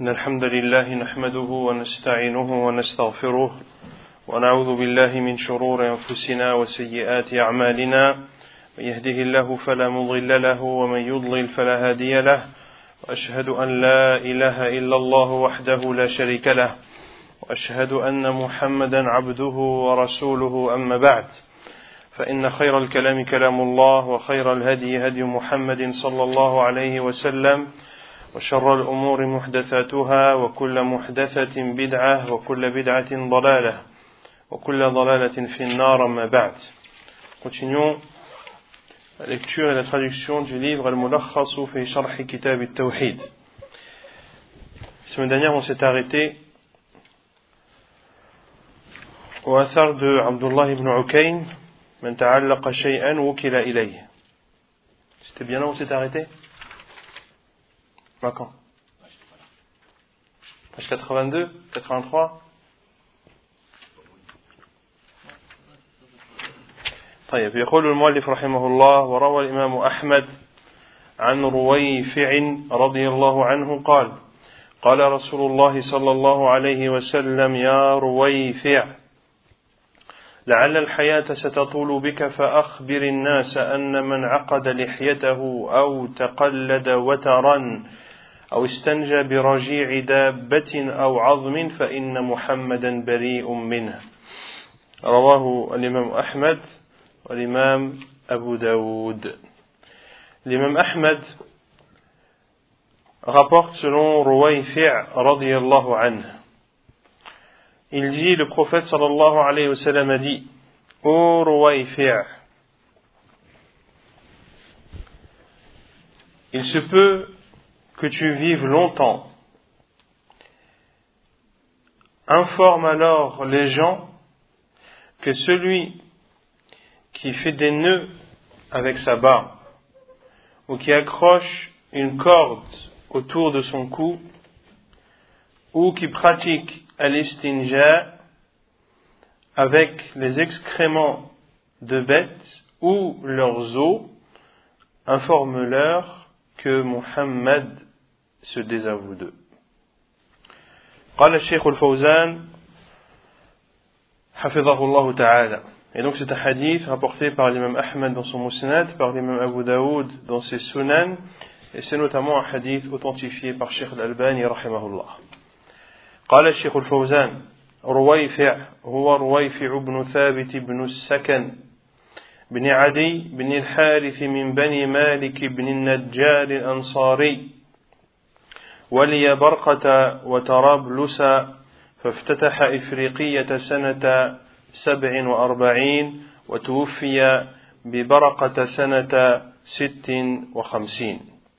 إن الحمد لله نحمده ونستعينه ونستغفره ونعوذ بالله من شرور أنفسنا وسيئات أعمالنا من يهده الله فلا مضل له ومن يضلل فلا هادي له وأشهد أن لا إله إلا الله وحده لا شريك له وأشهد أن محمدا عبده ورسوله أما بعد فإن خير الكلام كلام الله وخير الهدي هدي محمد صلى الله عليه وسلم وشر الأمور محدثاتها وكل محدثة بدعة وكل بدعة ضلالة وكل ضلالة في النار أما بعد. Continuons la lecture et la traduction du livre Al-Mulakhasu fi Sharh Kitab At-Tawhid. La semaine dernière, on s'est arrêté au athar de Abdullah ibn Ukayn, Man ta'allaqa shay'an wukila ilayh. C'était bien là où on s'est arrêté? Quand? Page 82, 83. طيب يقول المؤلف رحمه الله وروى الإمام أحمد عن رويفع رضي الله عنه قال قال رسول الله صلى الله عليه وسلم يا رويفع لعل الحياة ستطول بك فأخبر الناس أن من عقد لحيته أو تقلد وترا أو استنجى برجيع دابة أو عظم فإن محمدا بريء منه. رواه الإمام أحمد والإمام أبو داود. L'imam Ahmad rapporte selon Ruwayfi' radiyallahu anhu. Il dit, le prophète sallallahu alayhi wa sallam a dit, ô Ruwayfi', il se peut que tu vives longtemps. Informe alors les gens que celui qui fait des nœuds avec sa barbe ou qui accroche une corde autour de son cou ou qui pratique al-istinja avec les excréments de bêtes ou leurs os, informe-leur que Muhammad se désavoue d'eux. قال الشيخ الفوزان حفظه الله تعالى. Et donc c'est un hadith rapporté par l'imam Ahmad dans son Musnad, par l'imam Abu Daoud dans ses Sunan, et c'est notamment un hadith authentifié par Sheikh Al-Albani rahimahullah. قال الشيخ الفوزان رويفع هو رويفع بن ثابت بن السكن بن عدي بن الحارث من بني مالك بن النجار الأنصاري ولي برقة وترابلس فافتتح إفريقية سنة 47 وتوفي ببرقة سنة 56.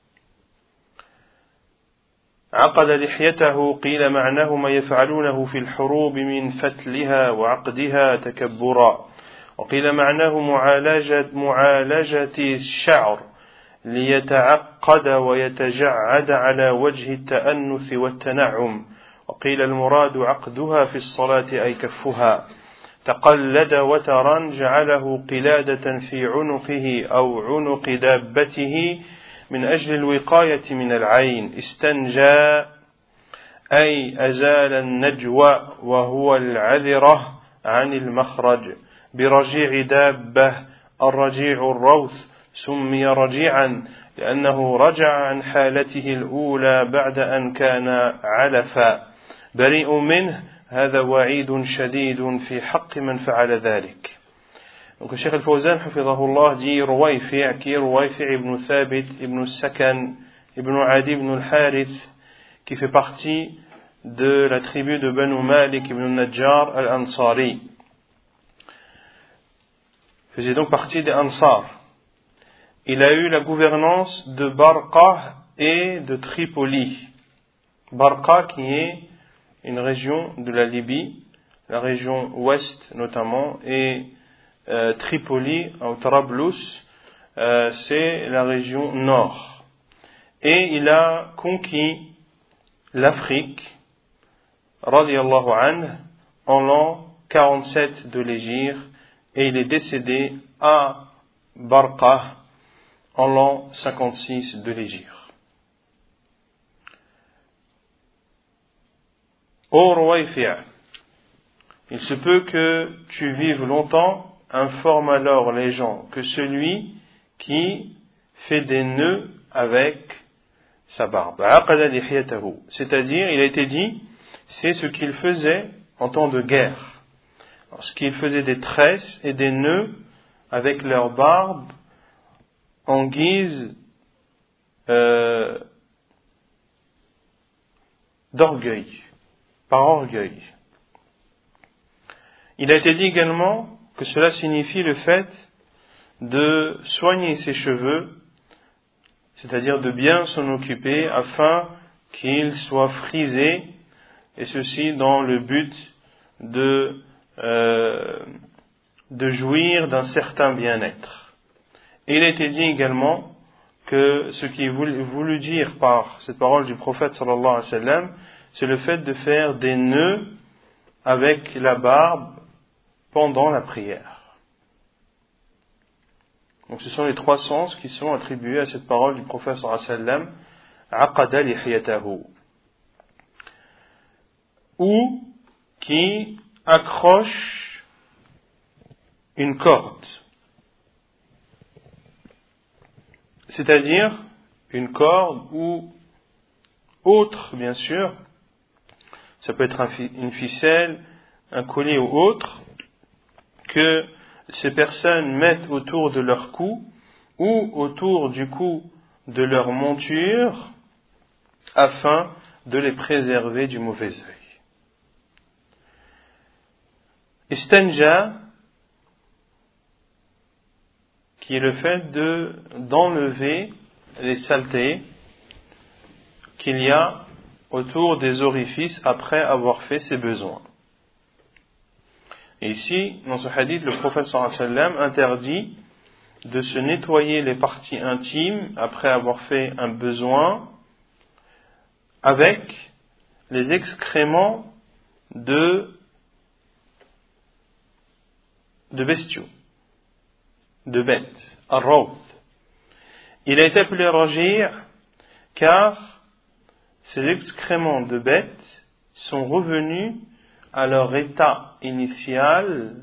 عقد لحيته قيل معناه ما يفعلونه في الحروب من فتلها وعقدها تكبرا وقيل معناه معالجة الشعر ليتعقد ويتجعد على وجه التأنث والتنعم وقيل المراد عقدها في الصلاة أي كفها تقلد وترا جعله قلادة في عنقه أو عنق دابته من أجل الوقاية من العين استنجى أي أزال النجوى وهو العذرة عن المخرج برجيع دابة الرجيع الروث سمي رجيعا لأنه رجع عن حالته الأولى بعد أن كان علفا بريء منه هذا وعيد شديد في حق من فعل ذلك. Donc le Cheikh Al-Fawzan hafidhahullah dit Ruwayfi' qui est Ruwayfi' ibn Thabit ibn Sakan ibn Adi ibn al-Harith qui fait partie de la tribu de Banu Malik ibn Najjar al-Ansari. Faisait donc partie des Ansar. Il a eu la gouvernance de Barqa et de Tripoli. Barqa qui est une région de la Libye, la région ouest notamment, et Tripoli, ou Trablus, c'est la région nord. Et il a conquis l'Afrique, radiyallahu anhu, en l'an 47 de l'Hégire, et il est décédé à Barqa en l'an 56 de l'Hégire. Ô Ruwayfi', il se peut que tu vives longtemps, informe alors les gens que celui qui fait des nœuds avec sa barbe. C'est-à-dire, il a été dit, c'est ce qu'il faisait en temps de guerre. Lorsqu'il faisait des tresses et des nœuds avec leur barbe en guise d'orgueil, par orgueil. Il a été dit également que cela signifie le fait de soigner ses cheveux, c'est-à-dire de bien s'en occuper afin qu'ils soient frisés, et ceci dans le but de jouir d'un certain bien-être. Et il a été dit également que ce qui est voulu dire par cette parole du prophète sallallahu alayhi wa sallam, c'est le fait de faire des nœuds avec la barbe pendant la prière. Donc ce sont les trois sens qui sont attribués à cette parole du prophète sallallahu alayhi wa sallam, aqada lihiyatahu, ou qui accroche une corde, c'est-à-dire une corde ou autre, bien sûr, ça peut être une ficelle, un collier ou autre, que ces personnes mettent autour de leur cou ou autour du cou de leur monture afin de les préserver du mauvais œil. Istanja, qui est le fait d'enlever les saletés qu'il y a autour des orifices après avoir fait ses besoins. Et ici, dans ce hadith, le prophète sallallahu alayhi wa sallam interdit de se nettoyer les parties intimes après avoir fait un besoin avec les excréments de bestiaux, de bêtes, ar-rawd. Il a été appelé rajir car ces excréments de bêtes sont revenus à leur état initial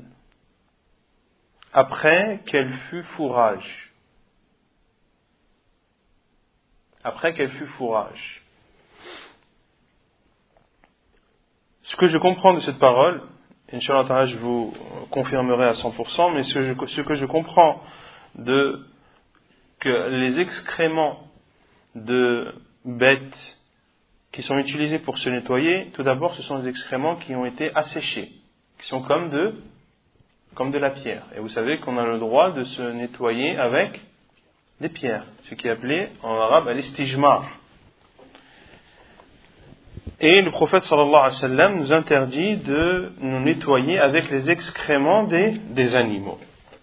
après qu'elle fut fourrage. Après qu'elle fut fourrage. Ce que je comprends de cette parole, Inch'Allah ta'ala, je vous confirmerai à 100%, mais ce que je comprends que les excréments de bêtes qui sont utilisés pour se nettoyer, tout d'abord, ce sont des excréments qui ont été asséchés, qui sont comme de la pierre. Et vous savez qu'on a le droit de se nettoyer avec des pierres, ce qui est appelé en arabe al-istijmar. Et le prophète sallallahu alayhi wa sallam nous interdit de nous nettoyer avec les excréments des animaux.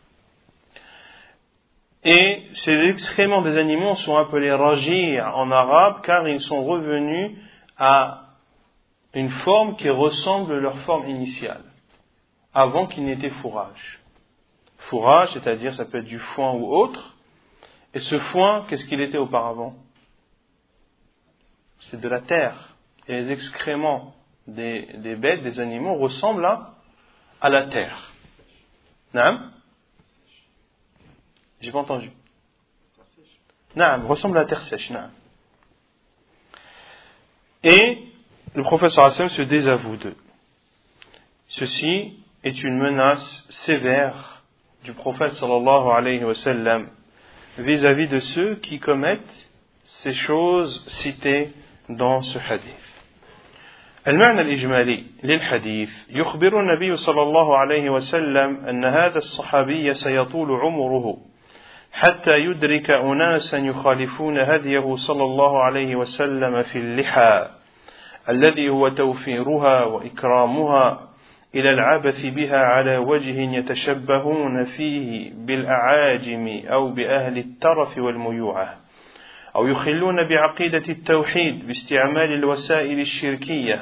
Et ces excréments des animaux sont appelés rajir en arabe car ils sont revenus à une forme qui ressemble à leur forme initiale, avant qu'il n'y ait été fourrage. Fourrage, c'est-à-dire ça peut être du foin ou autre. Et ce foin, qu'est-ce qu'il était auparavant? C'est de la terre. Et les excréments des bêtes, des animaux, ressemblent à la terre. Naam? J'ai pas entendu. Naam, ressemble à la terre sèche. Naam. Et le prophète sallallahu alayhi wa sallam se désavoue d'eux. Ceci est une menace sévère du prophète sallallahu alayhi wa sallam vis-à-vis de ceux qui commettent ces choses citées dans ce hadith. المعنى الإجمالي للحديث يخبر النبي صلى الله عليه وسلم أن هذا الصحابي سيطول عمره حتى يدرك أناسا يخالفون هديه صلى الله عليه وسلم في اللحى الذي هو توفيرها وإكرامها إلى العبث بها على وجه يتشبهون فيه بالأعاجم أو بأهل الترف والميوعة أو يخلون بعقيدة التوحيد باستعمال الوسائل الشركية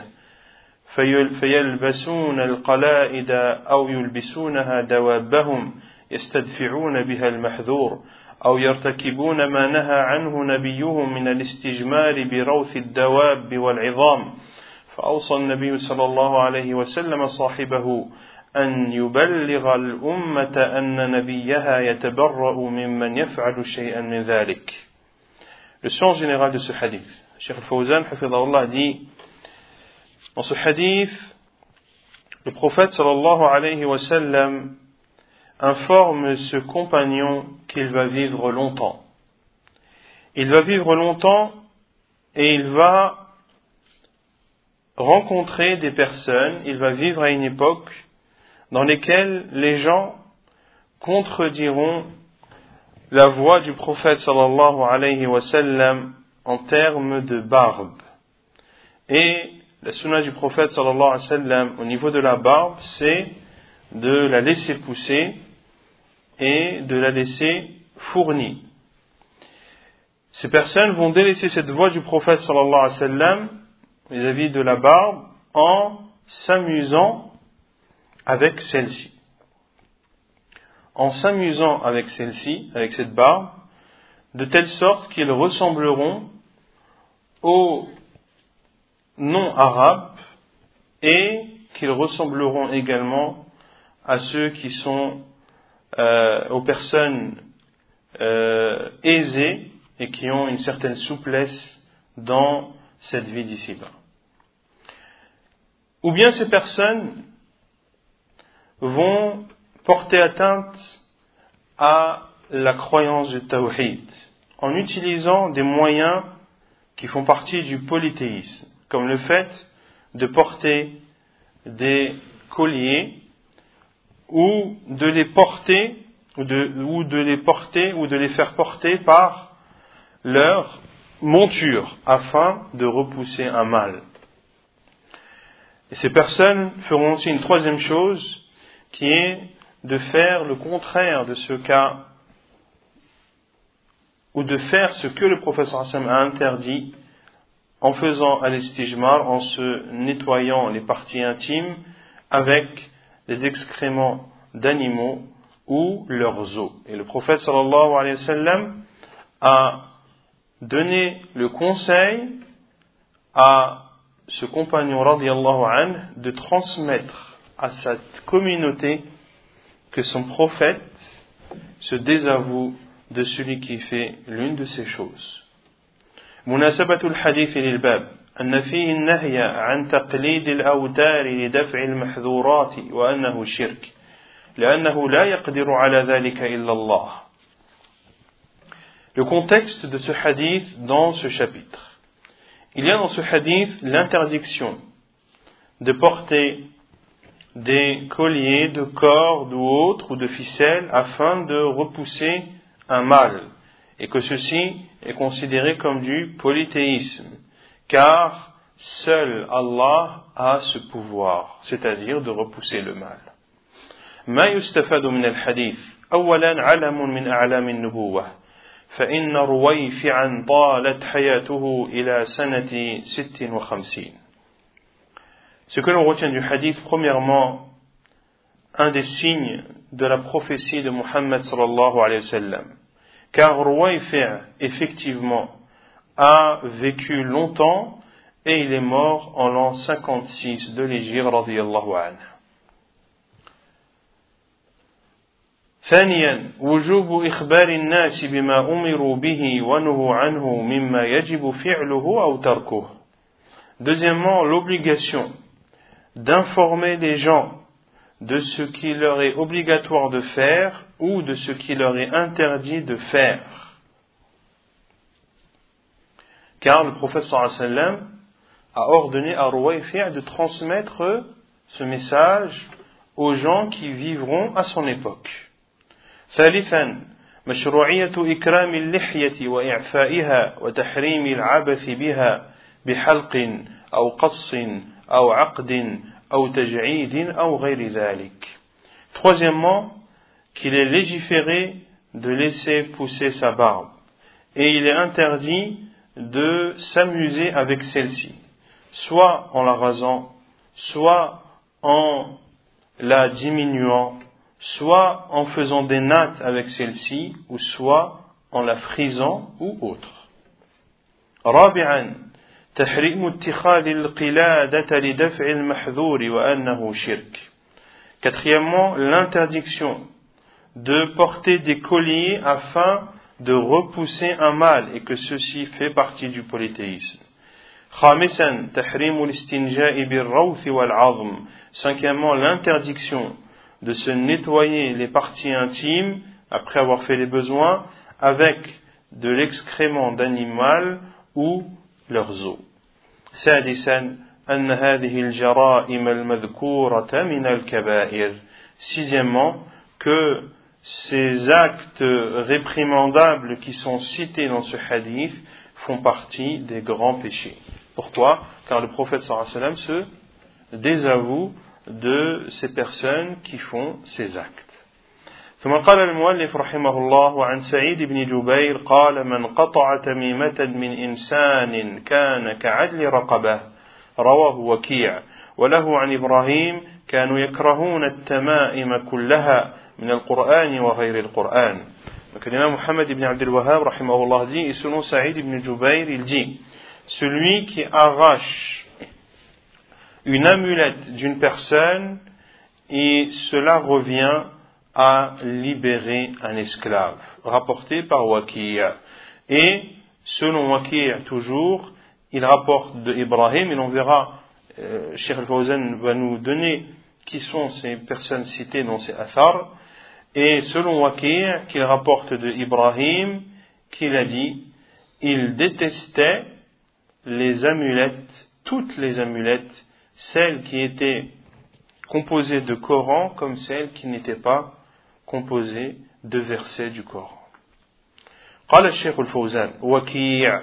فيلبسون القلائد أو يلبسونها دوابهم يستدفعون بها المحذور أو يرتكبون ما نهى عنه نبيهم من الاستجمار بروث الدواب والعظام فأوصى النبي صلى الله عليه وسلم صاحبه أن يبلغ الأمة أن نبيها يتبرأ ممن يفعل شيئا من ذلك. Le sens général de ce hadith. Cheikh Al-Fawzan, hafidhahullah, dit, dans ce hadith, le prophète sallallahu alayhi wa sallam informe ce compagnon qu'il va vivre longtemps. Il va vivre longtemps et il va rencontrer des personnes, il va vivre à une époque dans laquelle les gens contrediront la voix du prophète sallallahu alayhi wa sallam en termes de barbe. Et la sunna du prophète sallallahu alayhi wa sallam au niveau de la barbe, c'est de la laisser pousser et de la laisser fournie. Ces personnes vont délaisser cette voix du prophète sallallahu alayhi wa sallam vis-à-vis de la barbe en s'amusant avec celle-ci. En s'amusant avec celle-ci, avec cette barbe, de telle sorte qu'ils ressembleront aux non-arabes et qu'ils ressembleront également à ceux qui sont aux personnes aisées et qui ont une certaine souplesse dans cette vie d'ici-bas. Ou bien ces personnes vont porter atteinte à la croyance du tawhid en utilisant des moyens qui font partie du polythéisme, comme le fait de porter des colliers ou de les porter ou de les faire porter par leur monture afin de repousser un mal. Et ces personnes feront aussi une troisième chose qui est de faire le contraire de ce cas ou de faire ce que le prophète sallallahu alayhi wa sallam a interdit en faisant al-istijmar, en se nettoyant les parties intimes avec les excréments d'animaux ou leurs os. Et le prophète sallallahu alayhi wa sallam a donné le conseil à ce compagnon radiyallahu anhu de transmettre à sa communauté que son prophète se désavoue de celui qui fait l'une de ces choses. مناسبة الحديث للباب أن فيه النهي عن تقليد الأوتار لدفع المحذورات وأنه شرك لأنه لا يقدر على ذلك إلا الله. Le contexte de ce hadith dans ce chapitre. Il y a dans ce hadith l'interdiction de porter des colliers de cordes ou autres ou de ficelles afin de repousser un mal, et que ceci est considéré comme du polythéisme, car seul Allah a ce pouvoir, c'est-à-dire de repousser le mal. ما يستفاد من الحديث أولا علم من أعلام النبوة فإن رويفعا طالت حياته إلى سنة 56. Ce que l'on retient du hadith, premièrement, un des signes de la prophétie de Muhammad sallallahu alayhi wa sallam. Car Ruwayfi' effectivement a vécu longtemps et il est mort en l'an 56 de l'Hégire radiyallahu anhu. ثانيا وجوب إخبار الناس بما أمروا به ونهوا عنه مما يجب فعله أو تركه. Deuxièmement, l'obligation d'informer les gens de ce qui leur est obligatoire de faire ou de ce qui leur est interdit de faire. Car le prophète sallallahu alayhi wa sallam a ordonné à Ruwayfi' de transmettre ce message aux gens qui vivront à son époque. ثالثا مشروعية إكرام اللحية وإعفائها وتحريم العبث بها بحلق أو قص أو عقد أو تجعيد أو غير ذلك. Troisièmement, qu'il est légiféré de laisser pousser sa barbe et il est interdit de s'amuser avec celle-ci, soit en la rasant, soit en la diminuant, soit en faisant des nattes avec celle-ci, ou soit en la frisant ou autre. رابعا تحريم اتخاذ القلادة لدفع المحذور وأنه شرك. Quatrièmement, l'interdiction de porter des colliers afin de repousser un mal et que ceci fait partie du polythéisme. خامسا تحريم الاستنجاء بالروث والعظم. Cinquièmement, l'interdiction de se nettoyer les parties intimes après avoir fait les besoins avec de l'excrément d'animal ou leurs os. سادسا أن هذه الجرائم المذكورة من الكبائر. Sixièmement, que ces actes réprimandables qui sont cités dans ce hadith font partie des grands péchés. Pourquoi? Car le prophète sallallahu alayhi wa sallam se désavoue de ces personnes qui font ces actes. ثم قال المؤلف رحمه الله وعن سعيد بن جبير قال من قطع تميمة من إنسان كان كعدل رقبة رواه وكيع وله عن إبراهيم كانوا يكرهون التمائم كلها من القرآن وغير القرآن. Donc l'imam Muhammad ibn Abdul Wahhab rahimahullah dit, et selon Saïd ibn Jubayr, il dit, celui qui arrache une amulette d'une personne et cela revient à libérer un esclave, rapporté par Waki'. Et selon Waki' toujours, il rapporte de Ibrahim, et l'on verra, Cheikh Al-Fawzan va nous donner qui sont ces personnes citées dans ces athars, et selon Waki' qu'il rapporte de Ibrahim, qu'il a dit, il détestait les amulettes, toutes les amulettes, celles qui étaient composées de Coran comme celles qui n'étaient pas composées de versets du Coran. قال الشيخ الفوزان وكيع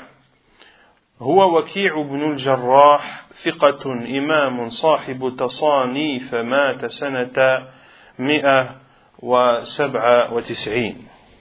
هو وكيع بن الجراح ثقة إمام صاحب تصانيف مات سنة 197.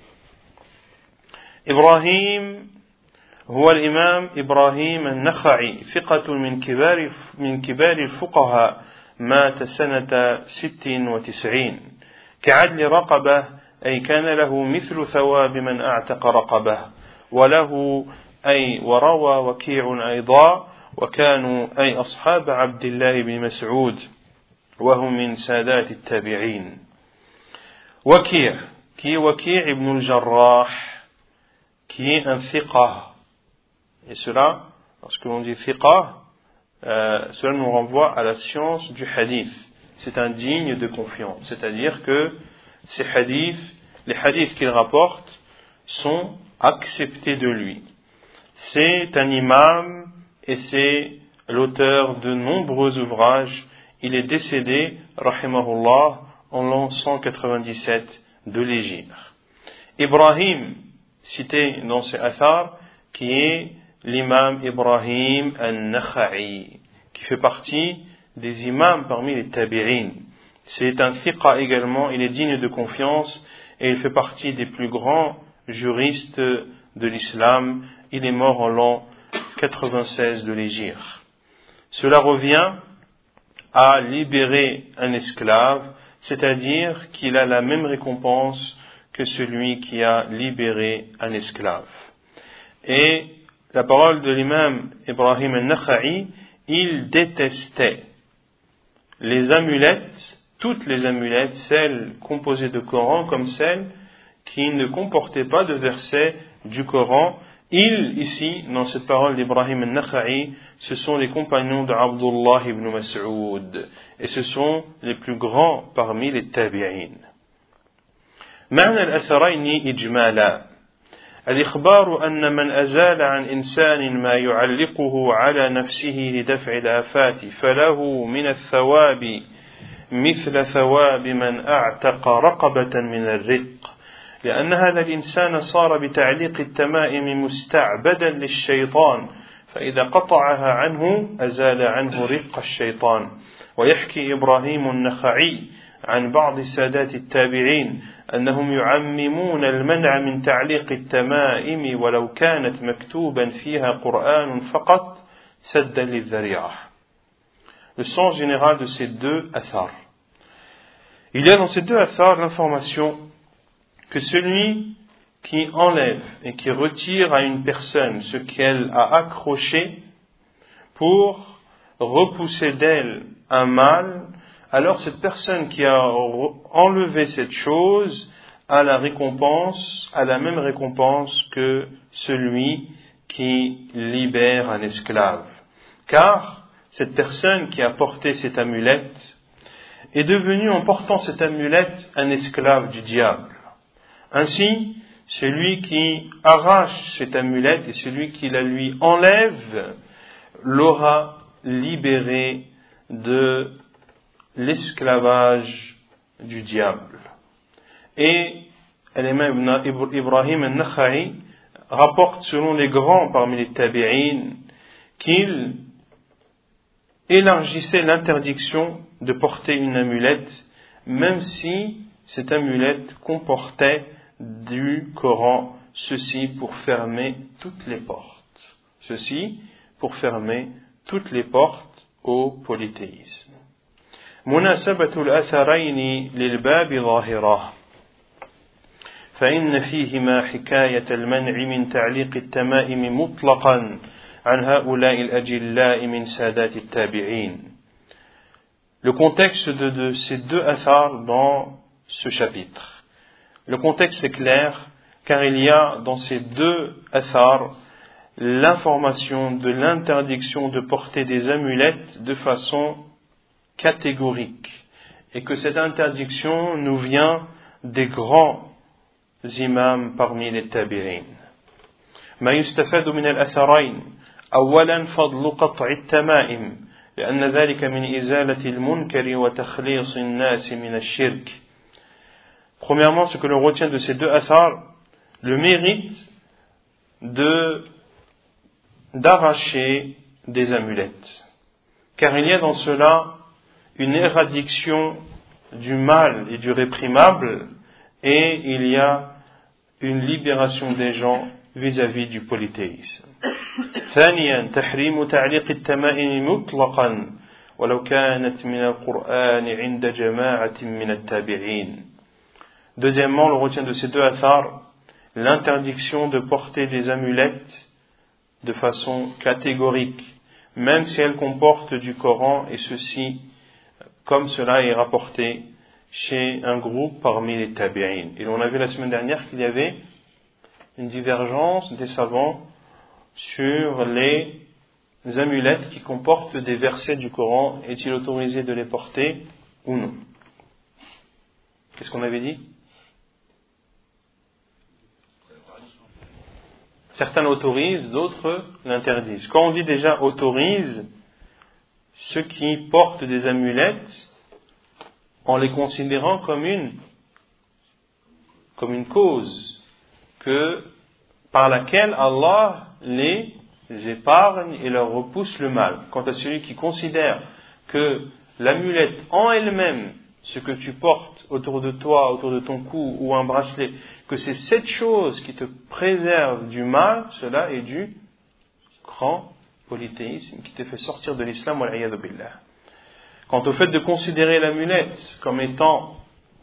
إبراهيم هو الإمام إبراهيم النخعي ثقة من كبار الفقهاء مات سنة 96 كعدل رقبة أي كان له مثل ثواب من أعتق رقبة وله أي وروى وكيع أيضا وكانوا أي أصحاب عبد الله بن مسعود وهم من سادات التابعين. وكيع qui est Waki' ibn al-Jarrah, qui est un thiqa. Et cela, lorsque l'on dit thiqa, cela nous renvoie à la science du hadith. C'est un digne de confiance. C'est-à-dire que ces hadiths, les hadiths qu'il rapporte, sont acceptés de lui. C'est un imam et c'est l'auteur de nombreux ouvrages. Il est décédé, rahimahullah, en l'an 197 de l'Hégire. Ibrahim, cité dans ces athars, qui est l'imam Ibrahim al-Nakha'i, qui fait partie des imams parmi les tabi'in. C'est un thiqa également, il est digne de confiance et il fait partie des plus grands juristes de l'islam. Il est mort en l'an 96 de l'Hégire. Cela revient à libérer un esclave, c'est-à-dire qu'il a la même récompense que celui qui a libéré un esclave. Et la parole de l'imam Ibrahim al-Nakha'i, il détestait les amulettes, toutes les amulettes, celles composées de Coran comme celles qui ne comportaient pas de versets du Coran. Il, ici, dans cette parole d'Ibrahim al-Nakha'i, ce sont les compagnons d'Abdullah ibn Mas'ud, et ce sont les plus grands parmi les tabi'in. معنى الأثرين إجمالا الإخبار أن من أزال عن إنسان ما يعلقه على نفسه لدفع الآفات فله من الثواب مثل ثواب من أعتق رقبة من الرق لأن هذا الإنسان صار بتعليق التمائم مستعبدا للشيطان فإذا قطعها عنه أزال عنه رق الشيطان. ويحكي إبراهيم النخعي عن بعض سادات التابعين أنهم يعممون المنع من تعليق التمائم ولو كانت مكتوبا فيها قرآن فقط سدا للذريعة. Le sens général de ces deux athars. Il y a dans ces deux athars l'information que celui qui enlève et qui retire à une personne ce qu'elle a accroché pour repousser d'elle un mal, alors cette personne qui a enlevé cette chose a la même récompense que celui qui libère un esclave. Car cette personne qui a porté cette amulette est devenue, en portant cette amulette, un esclave du diable. Ainsi, celui qui arrache cette amulette et celui qui la lui enlève l'aura libéré de l'esclavage du diable. Et l'imam Ibrahim al-Nakha'i rapporte selon les grands parmi les tabi'in qu'il élargissait l'interdiction de porter une amulette, même si cette amulette comportait du Coran, ceci pour fermer toutes les portes. Ceci pour fermer toutes les portes au polythéisme. مناسبة الأثرين للباب ظاهرة فإن فيهما حكاية المنع من تعليق التمائم مطلقا عن هؤلاء الأجلاء من سادات التابعين. Le contexte de ces deux athars dans ce chapitre. Le contexte est clair car il y a dans ces deux athars l'information de l'interdiction de porter des amulettes de façon catégorique et que cette interdiction nous vient des grands imams parmi les tabi'in. ما يستفاد من الأثرين أولا فضل قطع التمائم لأن ذلك من إزالة المنكر وتخليص الناس من الشرك. Premièrement, ce que l'on retient de ces deux athars, le mérite d'arracher des amulettes. Car il y a dans cela une éradication du mal et du réprimable, et il y a une libération des gens vis-à-vis du polythéisme. ثانيا تحريم تعليق التمائم مطلقا ولو كانت من القرآن عند جماعة من التابعين. Deuxièmement, on retient de ces deux athars l'interdiction de porter des amulettes de façon catégorique, même si elles comportent du Coran, et ceci, comme cela est rapporté chez un groupe parmi les tabi'in. Et on a vu la semaine dernière qu'il y avait une divergence des savants sur les amulettes qui comportent des versets du Coran. Est-il autorisé de les porter ou non? Qu'est-ce qu'on avait dit? Certains l'autorisent, d'autres l'interdisent. Quand on dit déjà autorise, ceux qui portent des amulettes, en les considérant comme une cause par laquelle Allah les épargne et leur repousse le mal. Quant à celui qui considère que l'amulette en elle-même, ce que tu portes autour de toi, autour de ton cou ou un bracelet, que c'est cette chose qui te préserve du mal, cela est du grand polythéisme qui te fait sortir de l'islam, wal iyadhu billah. Quant au fait de considérer l'amulette comme étant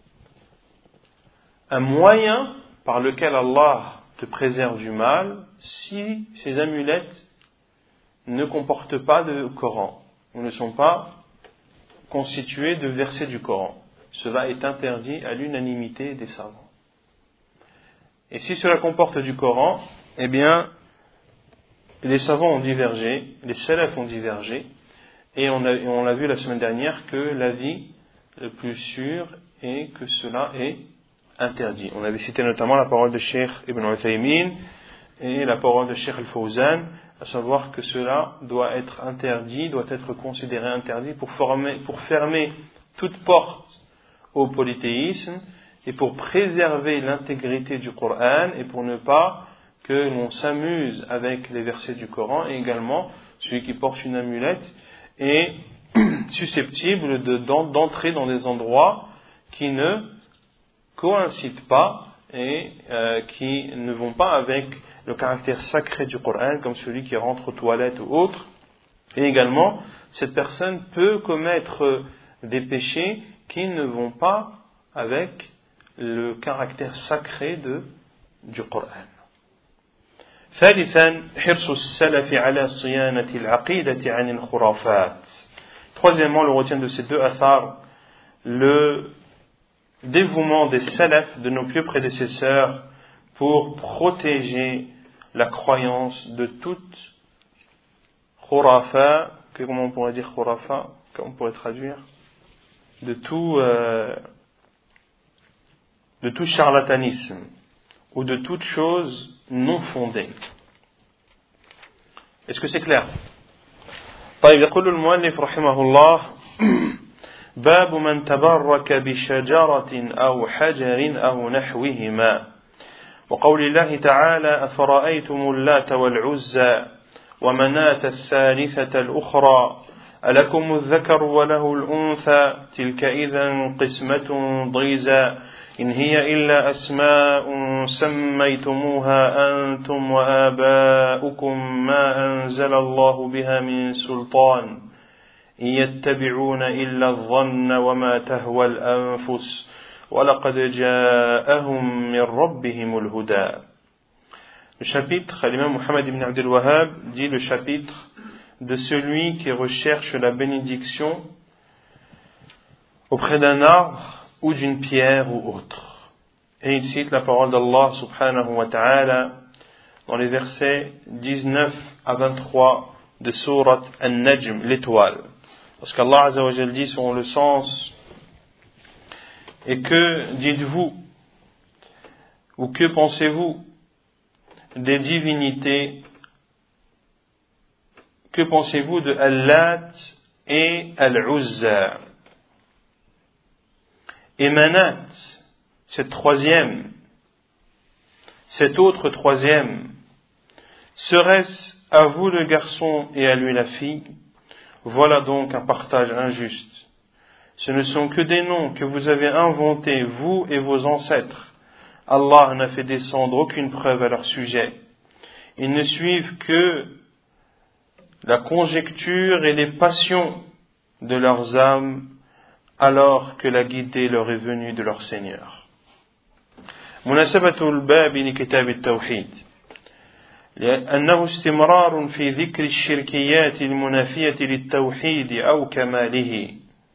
un moyen par lequel Allah te préserve du mal, si ces amulettes ne comportent pas de Coran ou ne sont pas constituées de versets du Coran, cela est interdit à l'unanimité des savants. Et si cela comporte du Coran, eh bien, les savants ont divergé, les salafs ont divergé, et on l'a vu la semaine dernière que l'avis le plus sûr est que cela est interdit. On avait cité notamment la parole de Cheikh Ibn Uthaymin et la parole de Cheikh Al-Fawzan, à savoir que cela doit être interdit, doit être considéré interdit pour fermer toute porte au polythéisme et pour préserver l'intégrité du Coran et pour ne pas que l'on s'amuse avec les versets du Coran, et également celui qui porte une amulette est susceptible d'entrer dans des endroits qui ne coïncident pas et qui ne vont pas avec le caractère sacré du Coran, comme celui qui rentre aux toilettes ou autre. Et également, cette personne peut commettre des péchés qui ne vont pas avec le caractère sacré du Coran. ثالثا حرص السلف على صيانة العقيدة عن الخرافات. Troisièmement, le retient de ces deux athars, le dévouement des salafs, de nos pieux prédécesseurs, pour protéger la croyance de toute khurafa, comment on pourrait dire khurafa, comment on pourrait traduire, de tout charlatanisme ou de toute chose non fondée. Est-ce que c'est clair? طيب يقول المؤلف رحمه الله باب من تبرك بشجرة أو حجر أو نحوهما وقول الله تعالى أفرأيتم اللات والعزى ومناة الثالثة الأخرى ألكم الذكر وله الأنثى تلك إذا قسمة ضيزى إن هي إلا أسماء سميتموها أنتم وآباؤكم ما أنزل الله بها من سلطان إن يتبعون إلا الظن وما تهوى الأنفس ولقد جاءهم من ربهم الهدى. Le chapitre, l'imam Muhammad ibn Abdul Wahhab dit le chapitre de celui qui recherche la bénédiction auprès d'un arbre ou d'une pierre ou autre. Et il cite la parole d'Allah subhanahu wa ta'ala dans les versets 19 à 23 de sourate An-Najm, l'étoile. Parce qu'Allah azza wa jalla dit selon le sens, et que dites-vous, ou que pensez-vous des divinités, que pensez-vous de Al-Lat et Al-Uzza et Manat, cette troisième, cet autre troisième, serait-ce à vous le garçon et à lui la fille? Voilà donc un partage injuste. Ce ne sont que des noms que vous avez inventés, vous et vos ancêtres. Allah n'a fait descendre aucune preuve à leur sujet. Ils ne suivent que la conjecture et les passions de leurs âmes, alors que la guidée leur est venue de leur Seigneur. مناسبة الباب لكتاب التوحيد لأنه استمرار في ذكر الشركيات المنافية للتوحيد أو كماله.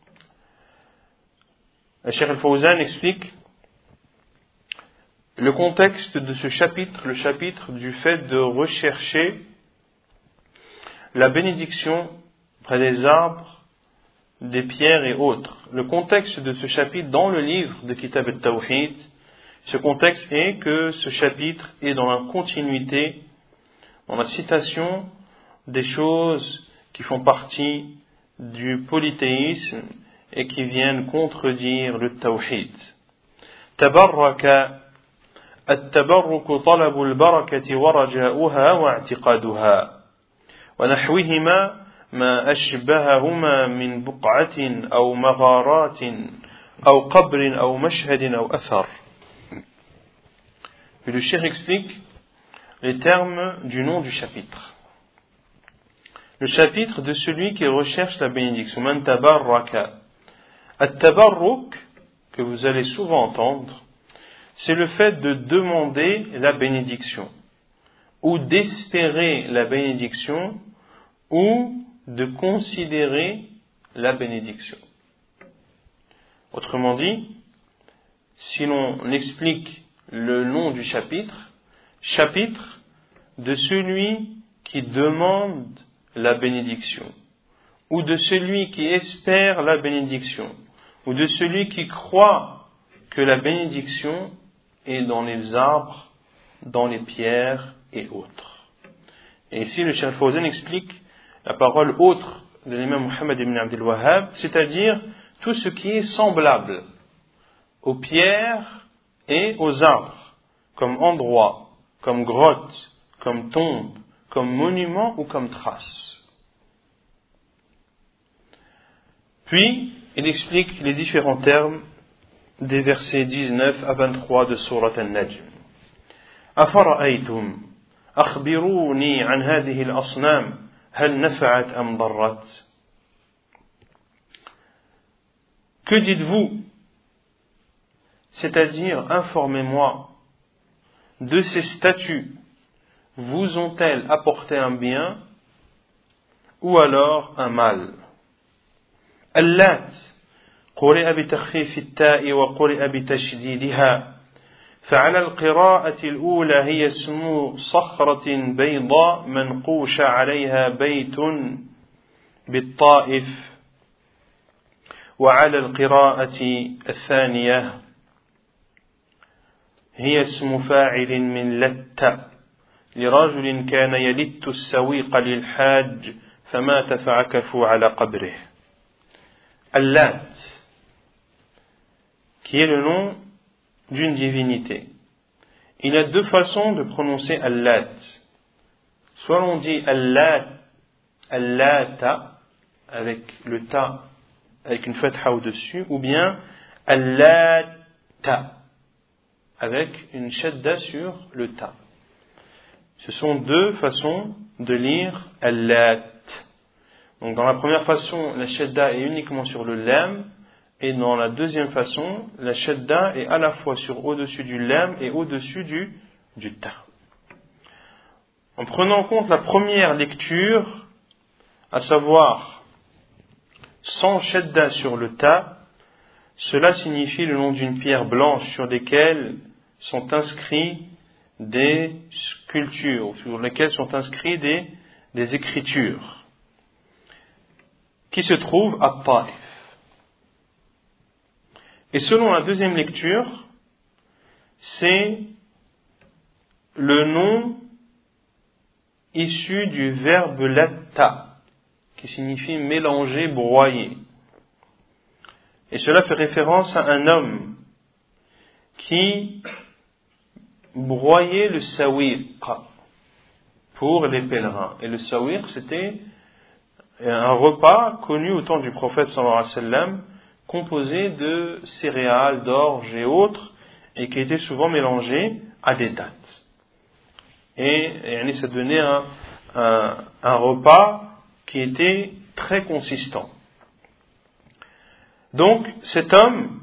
Le Cheikh Al-Fawzan explique le contexte de ce chapitre, le chapitre du fait de rechercher la bénédiction près des arbres, des pierres et autres. Le contexte de ce chapitre dans le livre de Kitab al-Tawhid, ce contexte est que ce chapitre est dans la continuité, dans la citation des choses qui font partie du polythéisme et qui viennent contredire le Tawhid. Tabarraka التبرك طلب البركة ورجاؤها واعتقادها ونحوهما ما أشبههما من بقعة أو مغارات أو قبر أو مشهد أو أثر. Puis le cheikh explique les termes du nom du chapitre. Le chapitre de celui qui recherche la bénédiction. Man tabarraka. At-tabarruk, que vous allez souvent entendre, c'est le fait de demander la bénédiction, ou d'espérer la bénédiction, ou de considérer la bénédiction. Autrement dit, si l'on explique le nom du chapitre, chapitre de celui qui demande la bénédiction, ou de celui qui espère la bénédiction, ou de celui qui croit que la bénédiction est dans les arbres, dans les pierres et autres. Et ici, le Cheikh Al-Fawzan explique la parole autre de l'imam Muhammad ibn Abdul Wahhab, c'est-à-dire tout ce qui est semblable aux pierres et aux arbres, comme endroit, comme grotte, comme tombe, comme monument ou comme trace. Puis, il explique les différents termes des versets 19 à 23 de sourate An-Najm. أفرأيتم أخبروني عن هذه الأصنام هل نفعت أم ضرت. Que dites-vous? C'est-à-dire, informez-moi de ces statues vous ont-elles apporté un bien ou alors un mal? اللات قرئ بتخفيف التاء وقرئ بتشديدها، فعلى القراءة الأولى هي اسم صخرة بيضاء منقوش عليها بيت بالطائف، وعلى القراءة الثانية هي اسم فاعل من لت لرجل كان يلت السويق للحاج فمات فعكفوا على قبره. Allat, qui est le nom d'une divinité. Il y a deux façons de prononcer Allat. Soit on dit Allat, Allata, avec le ta, avec une fatha au-dessus, ou bien Allata, avec une shadda sur le ta. Ce sont deux façons de lire Allat. Donc dans la première façon, la shadda est uniquement sur le lam, et dans la deuxième façon, la shadda est à la fois au-dessus du lam et au-dessus du ta. En prenant en compte la première lecture, à savoir sans shadda sur le ta, cela signifie le nom d'une pierre blanche sur laquelle sont inscrits des sculptures, sur lesquelles sont inscrits des écritures, qui se trouve à Taif. Et selon la deuxième lecture, c'est le nom issu du verbe latta, qui signifie mélanger, broyer. Et cela fait référence à un homme qui broyait le sawiq pour les pèlerins. Et le sawiq, c'était un repas connu au temps du prophète sallallahu alayhi wa sallam, composé de céréales, d'orge et autres, et qui était souvent mélangé à des dattes. Et ça donnait un repas qui était très consistant. Donc cet homme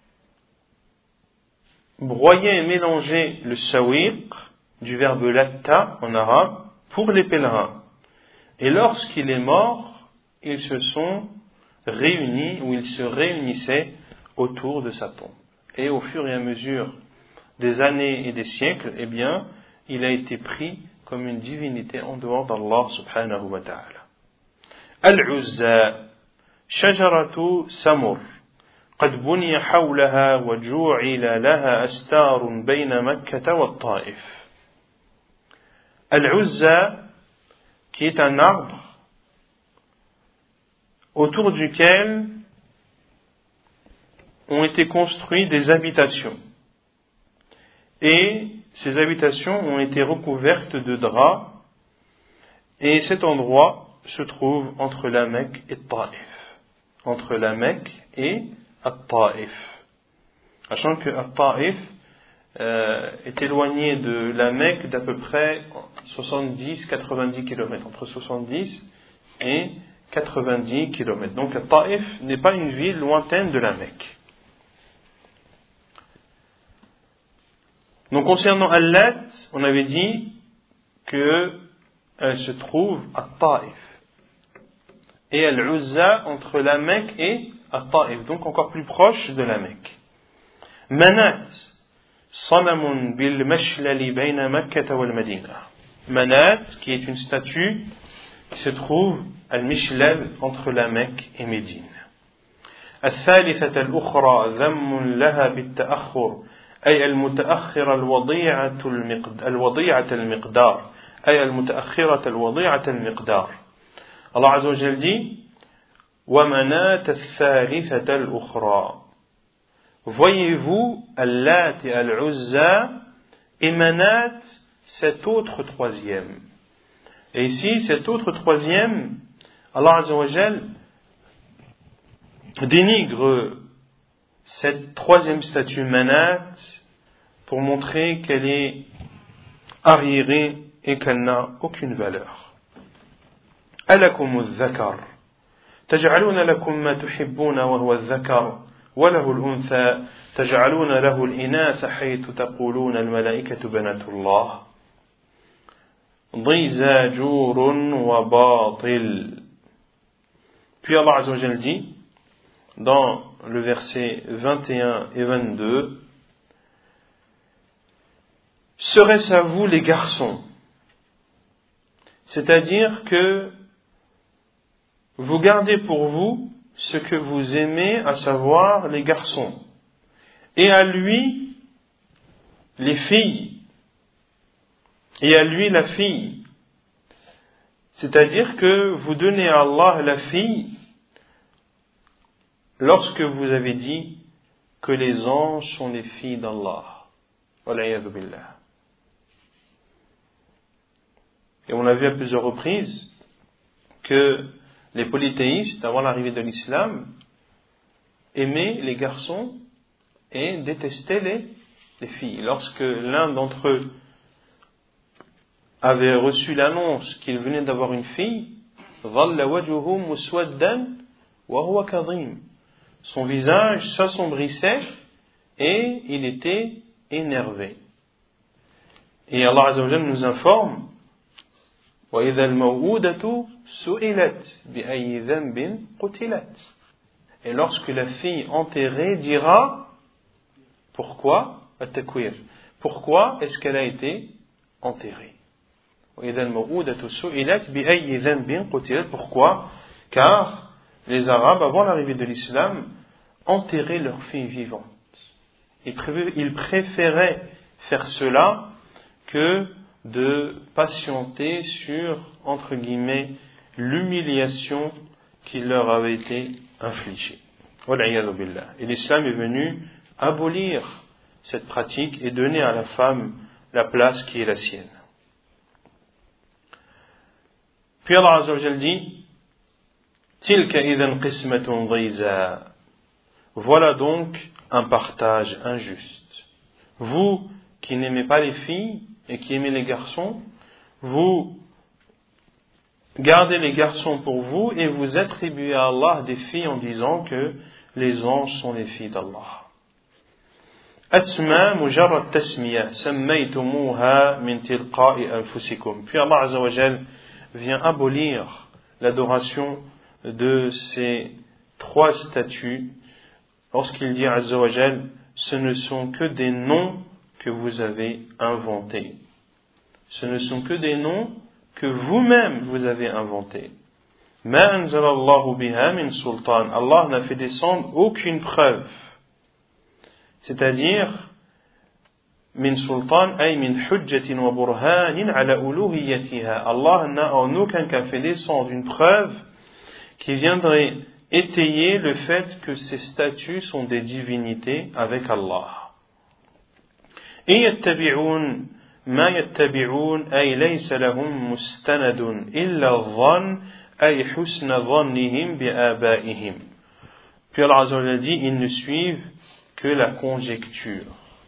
broyait et mélangeait le sawiq, du verbe latta en arabe, pour les pèlerins. Et lorsqu'il est mort, ils se sont réunis, ou ils se réunissaient autour de sa tombe. Et au fur et à mesure des années et des siècles, eh bien, il a été pris comme une divinité en dehors d'Allah subhanahu wa ta'ala. Al-Uzza, shajaratu samur, قد بني حولها وجوعل لها أستار بين مكة والطائف. Al-Uzza, qui est un arbre autour duquel ont été construites des habitations. Et ces habitations ont été recouvertes de draps, et cet endroit se trouve entre la Mecque et Taïf. Entre la Mecque et Taïf. Sachant que Taïf est éloigné de la Mecque d'à peu près 70-90 km, entre 70 et 90 km. Donc Taïf n'est pas une ville lointaine de la Mecque. Donc concernant Allat, on avait dit qu'elle se trouve à Taïf. Et Al-Uzza entre la Mecque et Taïf, donc encore plus proche de la Mecque. Manat, Sanamun bil mashlali bayna Makkah wal Madina. Manat, qui est une statue qui se trouve al-Mishlal entre la Mecque et Médine. الثالثة الأخرى ذم لها بالتأخر أي المتأخرة الوضيعة المقدار أي المتأخرة الوضيعة المقدار. Allah Azza wa Jalla dit ومنات الثالثة الأخرى. Voyez-vous Allat et Al-Uzza et Manat, cet autre troisième. Et ici, cet autre troisième, Allah Azza wa Jalla dénigre cette troisième statue Manat pour montrer qu'elle est arriérée et qu'elle n'a aucune valeur. ألكم الذكر تجعلون لكم ما تحبون وهو الذكر وله الأنثى تجعلون له الإناث حيث تقولون الملائكة بنات الله. ضِيزَ جُورٌ وَبَاطِلٌ. Puis Allah Azza wa Jal dit, dans le verset 21 et 22, serait-ce à vous les garçons? C'est-à-dire que vous gardez pour vous ce que vous aimez, à savoir les garçons, et à lui les filles, et à lui la fille. C'est-à-dire que vous donnez à Allah la fille lorsque vous avez dit que les anges sont les filles d'Allah. Wal'iyadhu billah. Et on a vu à plusieurs reprises que les polythéistes, avant l'arrivée de l'islam, aimaient les garçons et détestaient les filles. Lorsque l'un d'entre eux avait reçu l'annonce qu'il venait d'avoir une fille, ظَلَّ وَجْهُهُ مُسْوَدًّا وَهُوَ كَظِيمٌ. Son visage s'assombrissait et il était énervé. Et Allah Azza wa Jalla nous informe, وَإِذَا الْمَوْءُودَةُ سُئِلَتْ بِأَيِّ ذَنْبٍ قُتِلَتْ. Et lorsque la fille enterrée dira, pourquoi? At-takwir. Pourquoi est-ce qu'elle a été enterrée? وَإِذَا الْمَوْءُودَةُ سُئِلَتْ بِأَيِّ ذَنْبٍ قُتِلَتْ. Pourquoi? Car les Arabes, avant l'arrivée de l'islam, enterraient leurs filles vivantes. Ils préféraient faire cela que de patienter sur, entre guillemets, l'humiliation qui leur avait été infligée. Et l'islam est venu abolir cette pratique et donner à la femme la place qui est la sienne. Puis Allah Azza wa Jal dit, Tilka idhan qismatun dhiza. Voilà donc un partage injuste. Vous qui n'aimez pas les filles et qui aimez les garçons, vous gardez les garçons pour vous et vous attribuez à Allah des filles en disant que les anges sont les filles d'Allah. Asma mujarrad tasmiya sammaytumuha min tilqa'i anfusikum. Puis Allah Azza wa Jal vient abolir l'adoration de ces trois statuts lorsqu'il dit Azza wa Jal, ce ne sont que des noms que vous avez inventés. Ce ne sont que des noms que vous-même vous avez inventés. Ma anzalallahu biha min sultan. Allah n'a fait descendre aucune preuve. C'est-à-dire, min sultan ay min hujjatin wa burhanin ala uluhiyyatiha. Allah n'a en aucun cas fait descendre une preuve qui viendrait étayer le fait que ces statues sont des divinités avec Allah. إن يتبعون ما يتبعون أي ليس لهم مستند إلا الظن أي حسن ظنهم بآبائهم. Puis Allah Azza wa Jalla dit, ils ne suivent que la conjecture.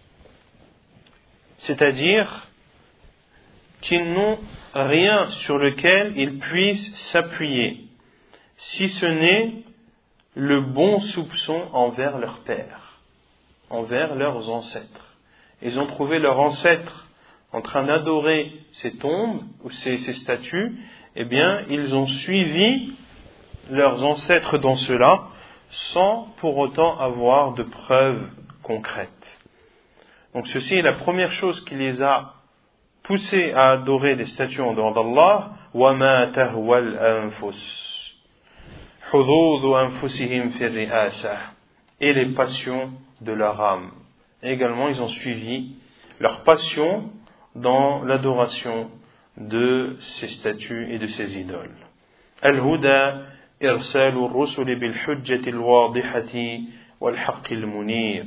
C'est-à-dire qu'ils n'ont rien sur lequel ils puissent s'appuyer, si ce n'est le bon soupçon envers leur père, envers leurs ancêtres. Ils ont trouvé leurs ancêtres en train d'adorer ces tombes ou ces statues, eh bien, ils ont suivi leurs ancêtres dans cela, sans pour autant avoir de preuves concrètes. Donc ceci est la première chose qui les a poussés à adorer des statues en dehors d'Allah. وَمَا تَهْوَى الْأَنفُسِ حُظُوظُ أَنفُسِهِمْ فِي الرِّئَاسَةِ. Et les passions de leur âme. Et également, ils ont suivi leur passion dans l'adoration de ces statues et de ces idoles. Al-Huda irsalu ar-rusuli bil-hujjati al-wadihati wal-haqqi al-munir.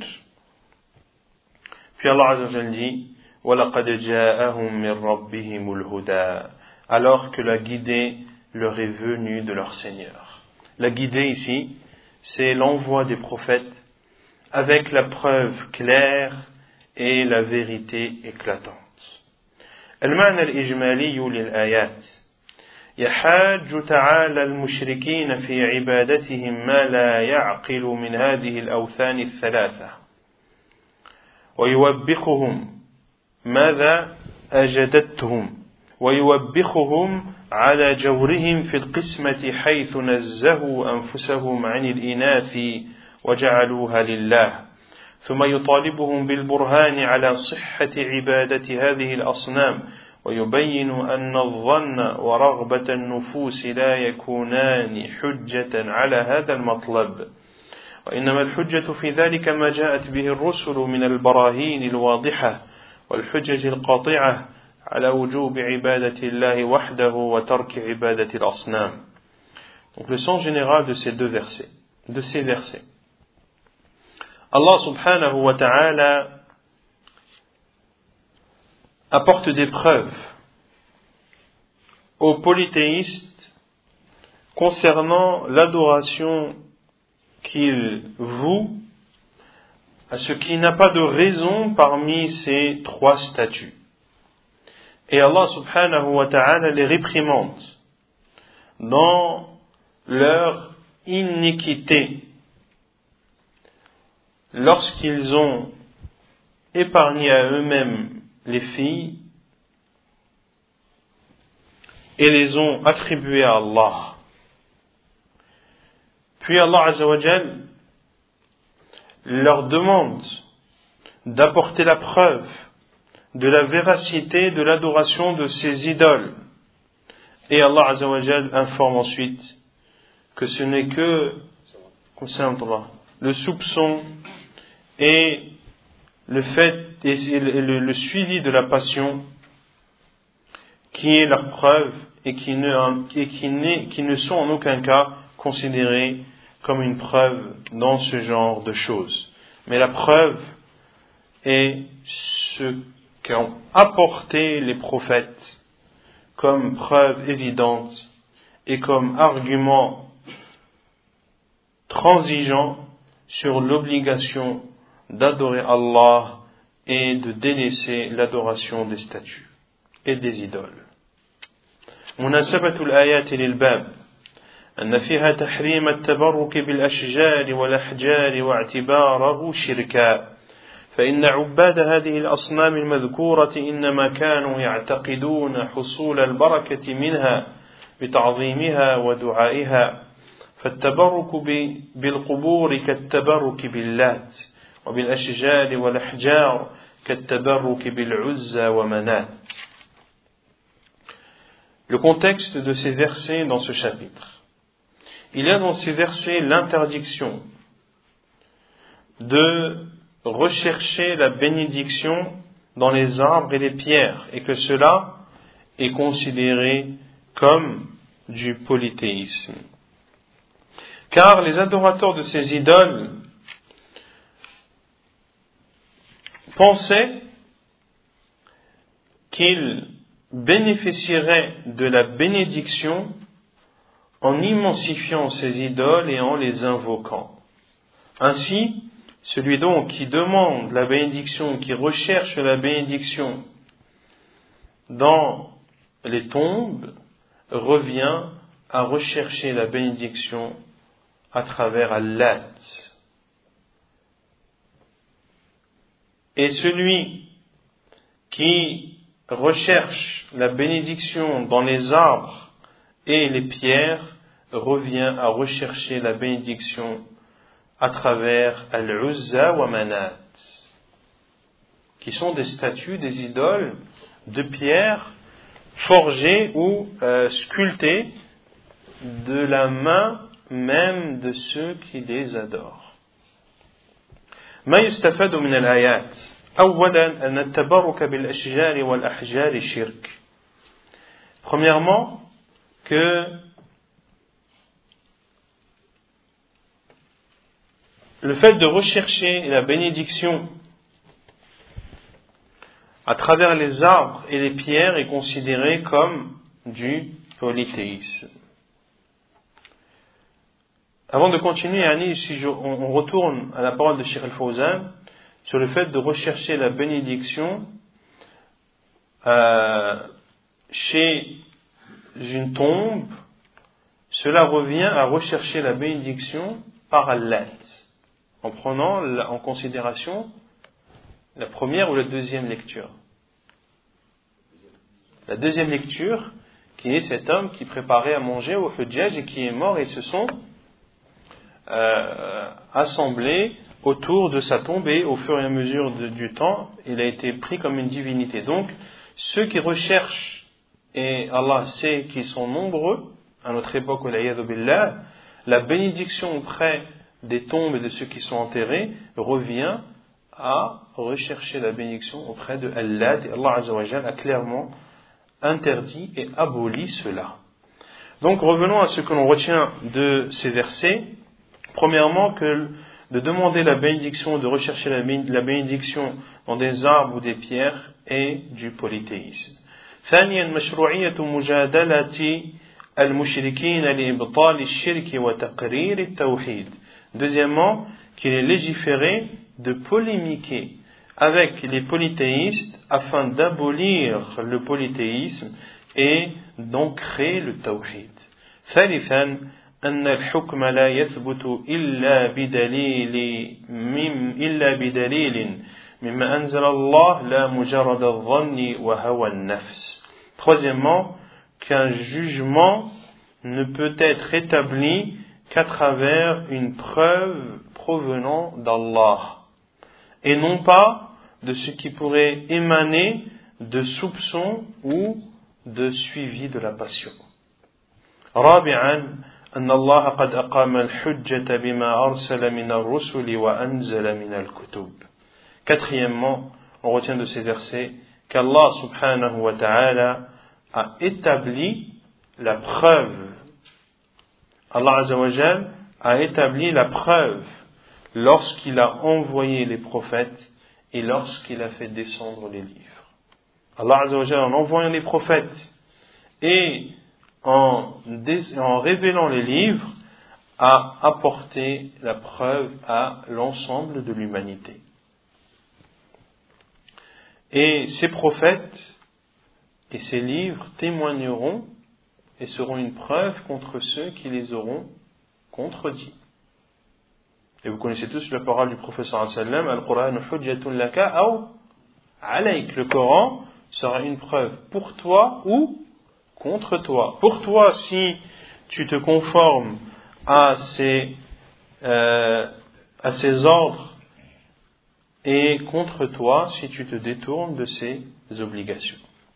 Puis Allah Azza wa Jalla dit, وَلَقَدْ جَاءَهُمْ مِنْ رَبِّهِمُ الْهُدَى. Alors que la guidée leur est venue de leur Seigneur. La guidée ici, c'est l'envoi des prophètes avec la preuve claire et la vérité éclatante. المعنى الإجمالي للآيات يحاج تعالى المشركين في عبادتهم ما لا يعقل من هذه الأوثان الثلاثة ويوبخهم ماذا أجدتهم ويوبخهم على جورهم في القسمة حيث نزهوا أنفسهم عن الإناث وجعلوها لله ثم يطالبهم بالبرهان على صحة عبادة هذه الأصنام ويبين أن الظن ورغبة النفوس لا يكونان حجة على هذا المطلب وإنما الحجة في ذلك ما جاءت به الرسل من البراهين الواضحة والحجج القاطعة على وجوب عبادة الله وحده وترك عبادة الأصنام. Donc le sens général de ces versets. Allah subhanahu wa ta'ala apporte des preuves aux polythéistes concernant l'adoration qu'ils vouent à ce qui n'a pas de raison parmi ces trois statuts. Et Allah subhanahu wa ta'ala les réprimande dans leur iniquité lorsqu'ils ont épargné à eux-mêmes les filles et les ont attribuées à Allah. Puis Allah Azza wa Jal leur demande d'apporter la preuve de la véracité de l'adoration de ces idoles. Et Allah Azza wa Jal informe ensuite que ce n'est que le soupçon et le fait et le suivi de la passion qui est leur preuve et qui ne sont en aucun cas considérés comme une preuve dans ce genre de choses. Mais la preuve est ce qu'ont apporté les prophètes comme preuve évidente et comme argument transigeant sur l'obligation d'adorer Allah et de délaisser l'adoration des statues et des idoles. مناسبة الآيات للباب أن فيها تحريم التبرك بالأشجار والأحجار واعتباره شركا فإن عباد هذه الأصنام المذكورة إنما كانوا يعتقدون حصول البركة منها بتعظيمها ودعائها فالتبرك بالقبور كالتبرك باللات وبالأشجار والأحجار كالتبرك بالعزى ومنات. Le contexte de ces versets dans ce chapitre. Il y a dans ces versets l'interdiction de rechercher la bénédiction dans les arbres et les pierres et que cela est considéré comme du polythéisme. Car les adorateurs de ces idoles pensaient qu'ils bénéficieraient de la bénédiction en immensifiant ces idoles et en les invoquant. Ainsi, celui donc qui demande la bénédiction, qui recherche la bénédiction dans les tombes, revient à rechercher la bénédiction à travers Allah. Et celui qui recherche la bénédiction dans les arbres et les pierres revient à rechercher la bénédiction à travers Al-Uzza wa Manat, qui sont des statues, des idoles de pierre forgées ou sculptées de la main même de ceux qui les adorent. ما يستفاد من الآيات أولا أن التبرك بالأشجار والأحجار شرك. Premièrement, que le fait de rechercher la bénédiction à travers les arbres et les pierres est considéré comme du polythéisme. Avant de continuer, Annie, si on retourne à la parole de Cheikh Al-Fawzan sur le fait de rechercher la bénédiction chez une tombe, cela revient à rechercher la bénédiction par Allah, en prenant en considération la première ou la deuxième lecture. la deuxième lecture, qui est cet homme qui préparait à manger au Hujjaj et qui est mort, et se sont assemblés autour de sa tombe, et au fur et à mesure du temps, il a été pris comme une divinité. Donc, ceux qui recherchent, et Allah sait qu'ils sont nombreux, à notre époque, la bénédiction auprès des tombes et de ceux qui sont enterrés revient à rechercher la bénédiction auprès de Allah. Et Allah Azza wa Jal a clairement interdit et aboli cela. Donc revenons à ce que l'on retient de ces versets. Premièrement, que de demander la bénédiction, de rechercher la bénédiction dans des arbres ou des pierres est du polythéisme. ثانيا مشروعية مجادلة المشركين لإبطال الشرك وتقرير التوحيد. Deuxièmement, qu'il est légiféré de polémiquer avec les polythéistes afin d'abolir le polythéisme et d'ancrer le tawhid. ثالثا أن الحكم لا يثبت إلا بدليل مما أنزل الله لا مجرد الظن وهوى النفس. Troisièmement, qu'un jugement ne peut être établi qu'à travers une preuve provenant d'Allah, et non pas de ce qui pourrait émaner de soupçons ou de suivi de la passion. رابعا أن الله قد أقام الحجة بما أرسل من الرسل وأنزل من الكتب. Quatrièmement, on retient de ces versets qu'Allah subhanahu wa ta'ala a établi la preuve. Allah Azza wa Jal a établi la preuve lorsqu'il a envoyé les prophètes et lorsqu'il a fait descendre les livres. Allah Azza wa Jal, en envoyant les prophètes et en révélant les livres, a apporté la preuve à l'ensemble de l'humanité. Et ces prophètes et ces livres témoigneront et seront une preuve contre ceux qui les auront contredits. Et vous connaissez tous la parole du prophète sallallahu alayhi wa sallam, Al-Qur'an hujjatun laka aw alayk. Le Coran sera une preuve pour toi ou contre toi. Pour toi, si tu te conformes à ces ordres, et contre toi si tu te détournes de ces obligations.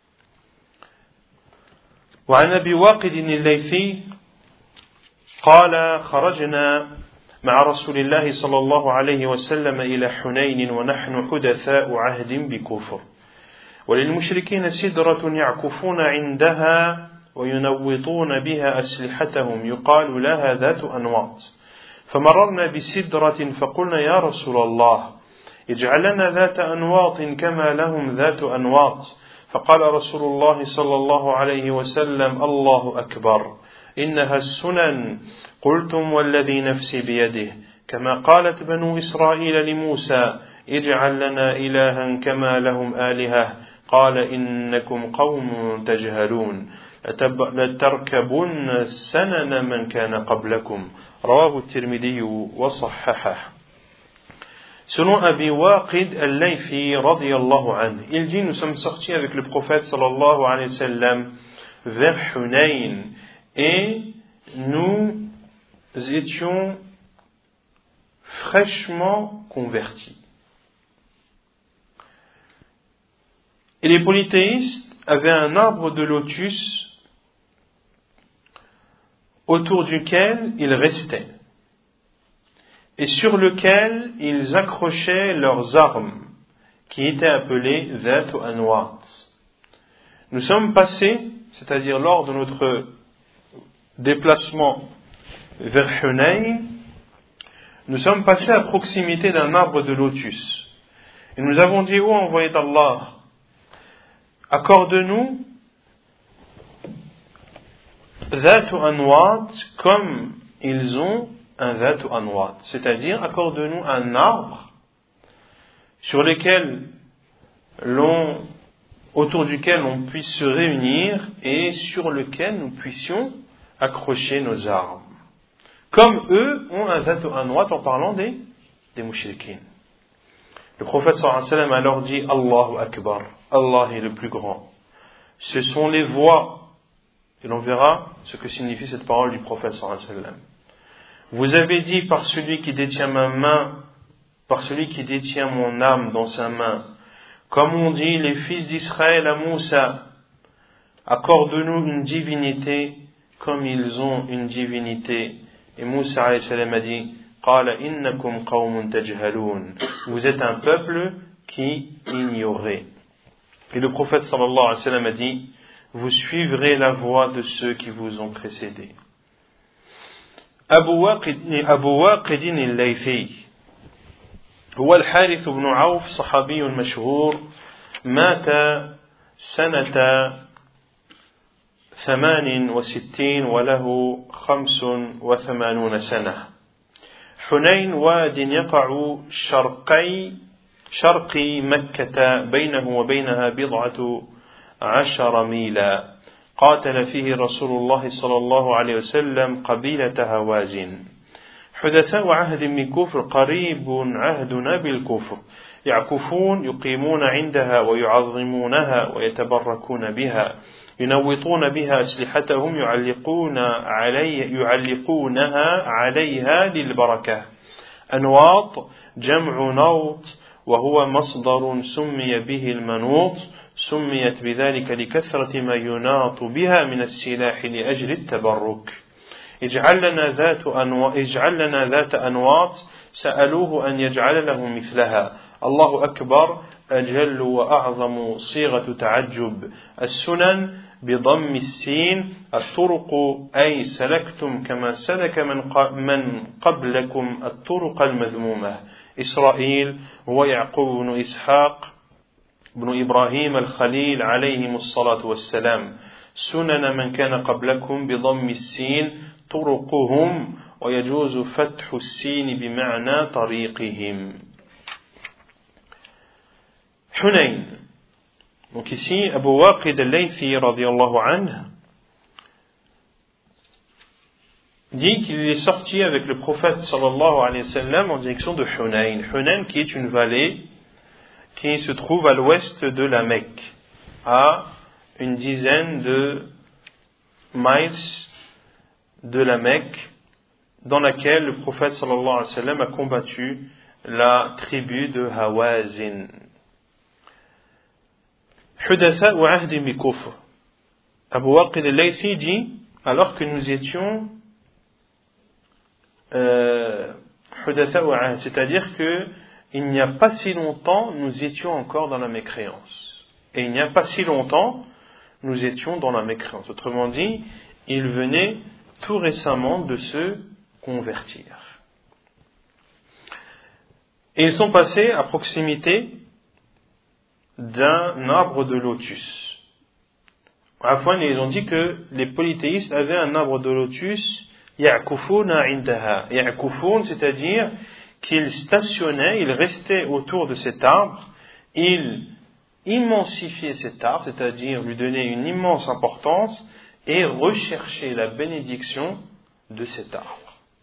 وعن أبي واقد الليثي قال خرجنا مع رسول الله صلى الله عليه وسلم إلى حنين ونحن حدثاء عهد بكفر وللمشركين سدرة يعكفون عندها وينوطون بها أسلحتهم يقال لها ذات أنواط فمررنا بسدرة فقلنا يا رسول الله اجعل لنا ذات أنواط كما لهم ذات أنواط فقال رسول الله صلى الله عليه وسلم الله أكبر إنها السنن قلتم والذي نفسي بيده كما قالت بنو إسرائيل لموسى اجعل لنا إلها كما لهم آلهة قال إنكم قوم تجهلون لتركبن سنن من كان قبلكم رواه الترمذي وصححه. Selon Abi Waqid al-Laythi radiyallahu anhu, il dit, nous sommes sortis avec le prophète sallallahu alayhi wa sallam vers Hunayn et nous étions fraîchement convertis. Et les polythéistes avaient un arbre de lotus autour duquel ils restaient et sur lequel ils accrochaient leurs armes, qui étaient appelées Zat Anwat. Nous sommes passés, c'est-à-dire lors de notre déplacement vers Hunayn, nous sommes passés à proximité d'un arbre de lotus. Et nous avons dit, ô envoyé d'Allah, accorde-nous Zat Anwat comme ils ont un Zat Anwat, c'est-à-dire accorde-nous un arbre sur lequel autour duquel on puisse se réunir et sur lequel nous puissions accrocher nos armes. Comme eux ont un Zat Anwat en parlant des mouchriquins. Le prophète sallallahu alayhi wa sallam alors dit Allahu Akbar, Allah est le plus grand. ce sont les voies. Et l'on verra ce que signifie cette parole du prophète sallallahu alayhi wa sallam. Vous avez dit par celui qui détient ma main, par celui qui détient mon âme dans sa main, comme ont dit les fils d'Israël à Moussa, accorde-nous une divinité comme ils ont une divinité. Et Moussa alayhi salam a dit, Qala innakum qawmun tajhalun. Vous êtes un peuple qui ignorait. Et le prophète sallallahu alayhi wa sallam a dit, vous suivrez la voie de ceux qui vous ont précédés. أبو واقد الليثي هو الحارث بن عوف صحابي مشهور مات سنة 68 وله 85 سنة. حنين واد يقع شرقي مكة بينه وبينها 17 ميلا. قاتل فيه رسول الله صلى الله عليه وسلم قبيلة هوازن. حدثاء عهد من كفر قريب عهدنا بالكفر، يعكفون يقيمون عندها ويعظمونها ويتبركون بها، ينوطون بها أسلحتهم يعلقونها عليها للبركة. أنواط جمع نوط وهو مصدر سمي به المنوط، سميت بذلك لكثرة ما يناط بها من السلاح لأجل التبرك. اجعل لنا ذات أنواط سألوه أن يجعل لهم مثلها. الله أكبر أجل وأعظم صيغة تعجب. السنن بضم السين، الطرق أي سلكتم كما سلك من قبلكم الطرق المذمومة. إسرائيل هو يعقوب بن إسحاق بن إبراهيم الخليل عليهم الصلاة والسلام. سنن من كان قبلكم بضم السين طرقهم، ويجوز فتح السين بمعنى طريقهم. Hunayn. Donc ici, Abu Waqid al-Laythi radiyallahu anhu dit qu'il est sorti avec le prophète sallallahu alayhi wa sallam en direction de Hunayn. Hunayn qui est une vallée qui se trouve à l'ouest de la Mecque, à une dizaine de miles de la Mecque, dans laquelle le prophète sallallahu alayhi wa sallam a combattu la tribu de Hawazin. Hudatha wa ahdi bi kufr. Abu Waqid al-Laythi dit, alors que nous étions Hudatha wa ahd, c'est-à-dire que il n'y a pas si longtemps, nous étions encore dans la mécréance. Et il n'y a pas si longtemps, nous étions dans la mécréance. Autrement dit, ils venaient tout récemment de se convertir. Et ils sont passés à proximité d'un arbre de lotus. Afwan, ils ont dit que les polythéistes avaient un arbre de lotus, ya'kufuna indaha. Ya'kufun, c'est-à-dire qu'ils stationnaient, ils restaient autour de cet arbre, ils immensifiaient cet arbre, c'est-à-dire lui donnaient une immense importance et recherchaient la bénédiction de cet arbre.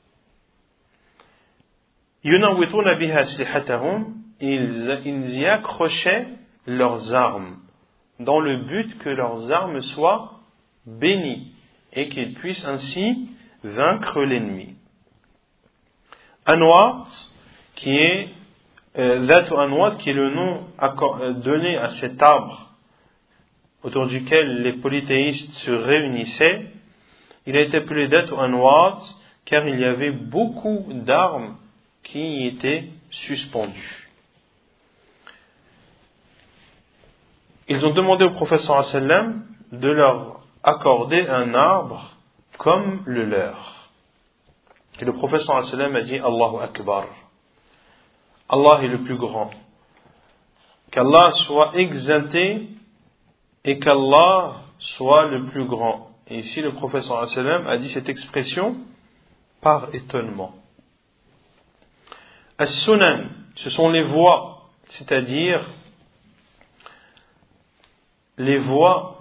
Yunawwituna biha aslihatahum, ils y accrochaient leurs armes, dans le but que leurs armes soient bénies et qu'ils puissent ainsi vaincre l'ennemi. Anwat, qui est Zatu Anwat, qui est le nom donné à cet arbre autour duquel les polythéistes se réunissaient, il a été appelé Zatu Anwat car il y avait beaucoup d'armes qui y étaient suspendues. Ils ont demandé au prophète sallallahu alayhi wa sallam de leur accorder un arbre comme le leur. Et le prophète sallallahu alayhi wa sallam a dit Allahu Akbar. Allah est le plus grand. Qu'Allah soit exempté et qu'Allah soit le plus grand. Et ici le prophète sallallahu alayhi wa sallam a dit cette expression par étonnement. As-sunan, ce sont les voies, c'est-à-dire les voies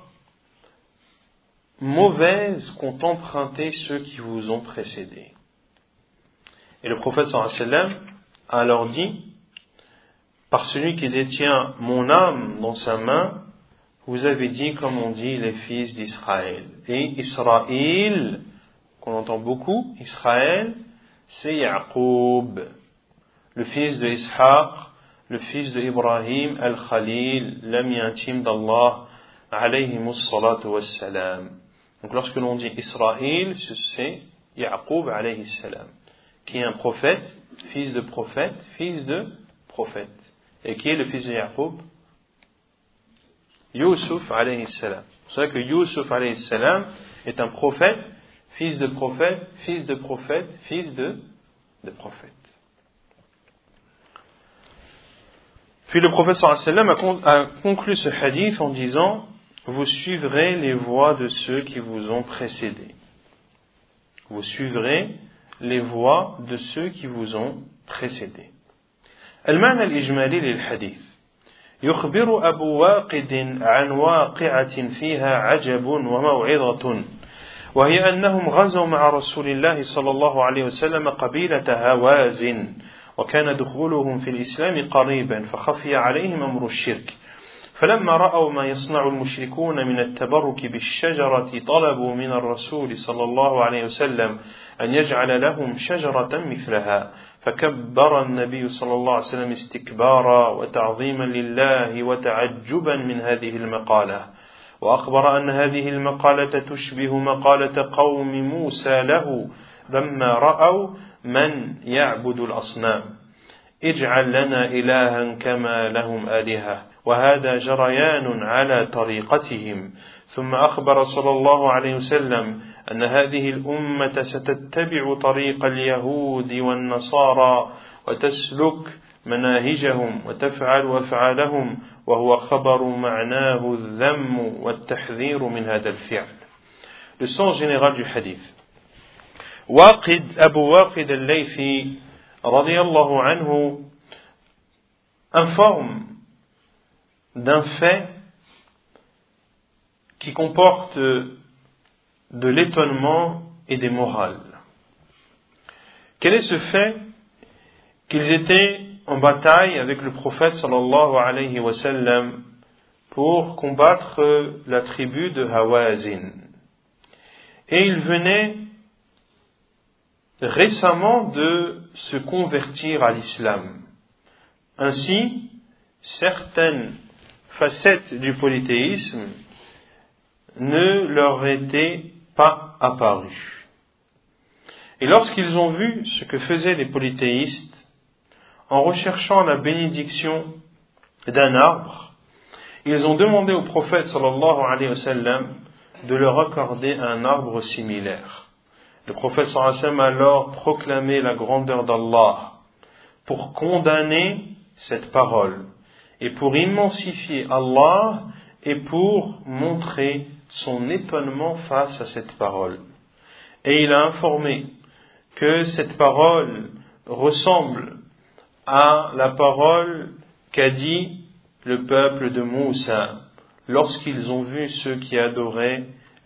mauvaises qu'ont emprunté ceux qui vous ont précédés. Et le prophète sallallahu alayhi wa sallam a alors dit, par celui qui détient mon âme dans sa main, vous avez dit, comme on dit, les fils d'Israël. Et Israël, qu'on entend beaucoup, Israël, c'est Yaqub, le fils de Ishaq, le fils de Ibrahim al-Khalil, l'ami intime d'Allah, alayhimus salatu wassalam. Donc lorsque l'on dit Israël, c'est Yaqub alayhi salam, qui est un prophète, fils de prophète, fils de prophète. Et qui est le fils de Yaqub? Yusuf alayhi salam. C'est pour ça que Yusuf alayhi salam est un prophète, fils de prophète, fils de prophète, fils de prophète. Puis le prophète sallallahu alayhi wa sallam a conclu ce hadith en disant: vous suivrez les voies de ceux qui vous ont précédés. Vous suivrez les voies de ceux qui vous ont précédés. المعنى الإجمالي للحديث: يخبر أبو واقد عن واقعة فيها عجب وموعظة، وهي أنهم غزوا مع رسول الله صلى الله عليه وسلم قبيلة هوازن، وكان دخولهم في الإسلام قريبا فخفي عليهم أمر الشرك، فلما رأوا ما يصنع المشركون من التبرك بالشجرة طلبوا من الرسول صلى الله عليه وسلم أن يجعل لهم شجرة مثلها، فكبر النبي صلى الله عليه وسلم استكبارا وتعظيما لله وتعجبا من هذه المقالة، وأخبر أن هذه المقالة تشبه مقالة قوم موسى له لما رأوا من يعبد الأصنام: اجعل لنا إلها كما لهم آلهة، وهذا جريان على طريقتهم. ثم أخبر صلى الله عليه وسلم أن هذه الأمة ستتبع طريق اليهود والنصارى وتسلك مناهجهم وتفعل أفعالهم، وهو خبر معناه الذم والتحذير من هذا الفعل. Le sens général du hadith. Abu Waqid al-Laythi radiyallahu anhu informe d'un fait qui comporte de l'étonnement et des morales. Quel est ce fait? Qu'ils étaient en bataille avec le prophète sallallahu alayhi wa sallam pour combattre la tribu de Hawazin. Et ils venaient récemment de se convertir à l'islam. Ainsi, certaines facettes du polythéisme ne leur étaient pas apparues. Et lorsqu'ils ont vu ce que faisaient les polythéistes, en recherchant la bénédiction d'un arbre, ils ont demandé au prophète sallallahu alayhi wa sallam de leur accorder un arbre similaire. Le prophète sallallahu alayhi wa sallam a alors proclamé la grandeur d'Allah pour condamner cette parole et pour immensifier Allah et pour montrer son étonnement face à cette parole. Et il a informé que cette parole ressemble à la parole qu'a dit le peuple de Moussa lorsqu'ils ont vu ceux qui adoraient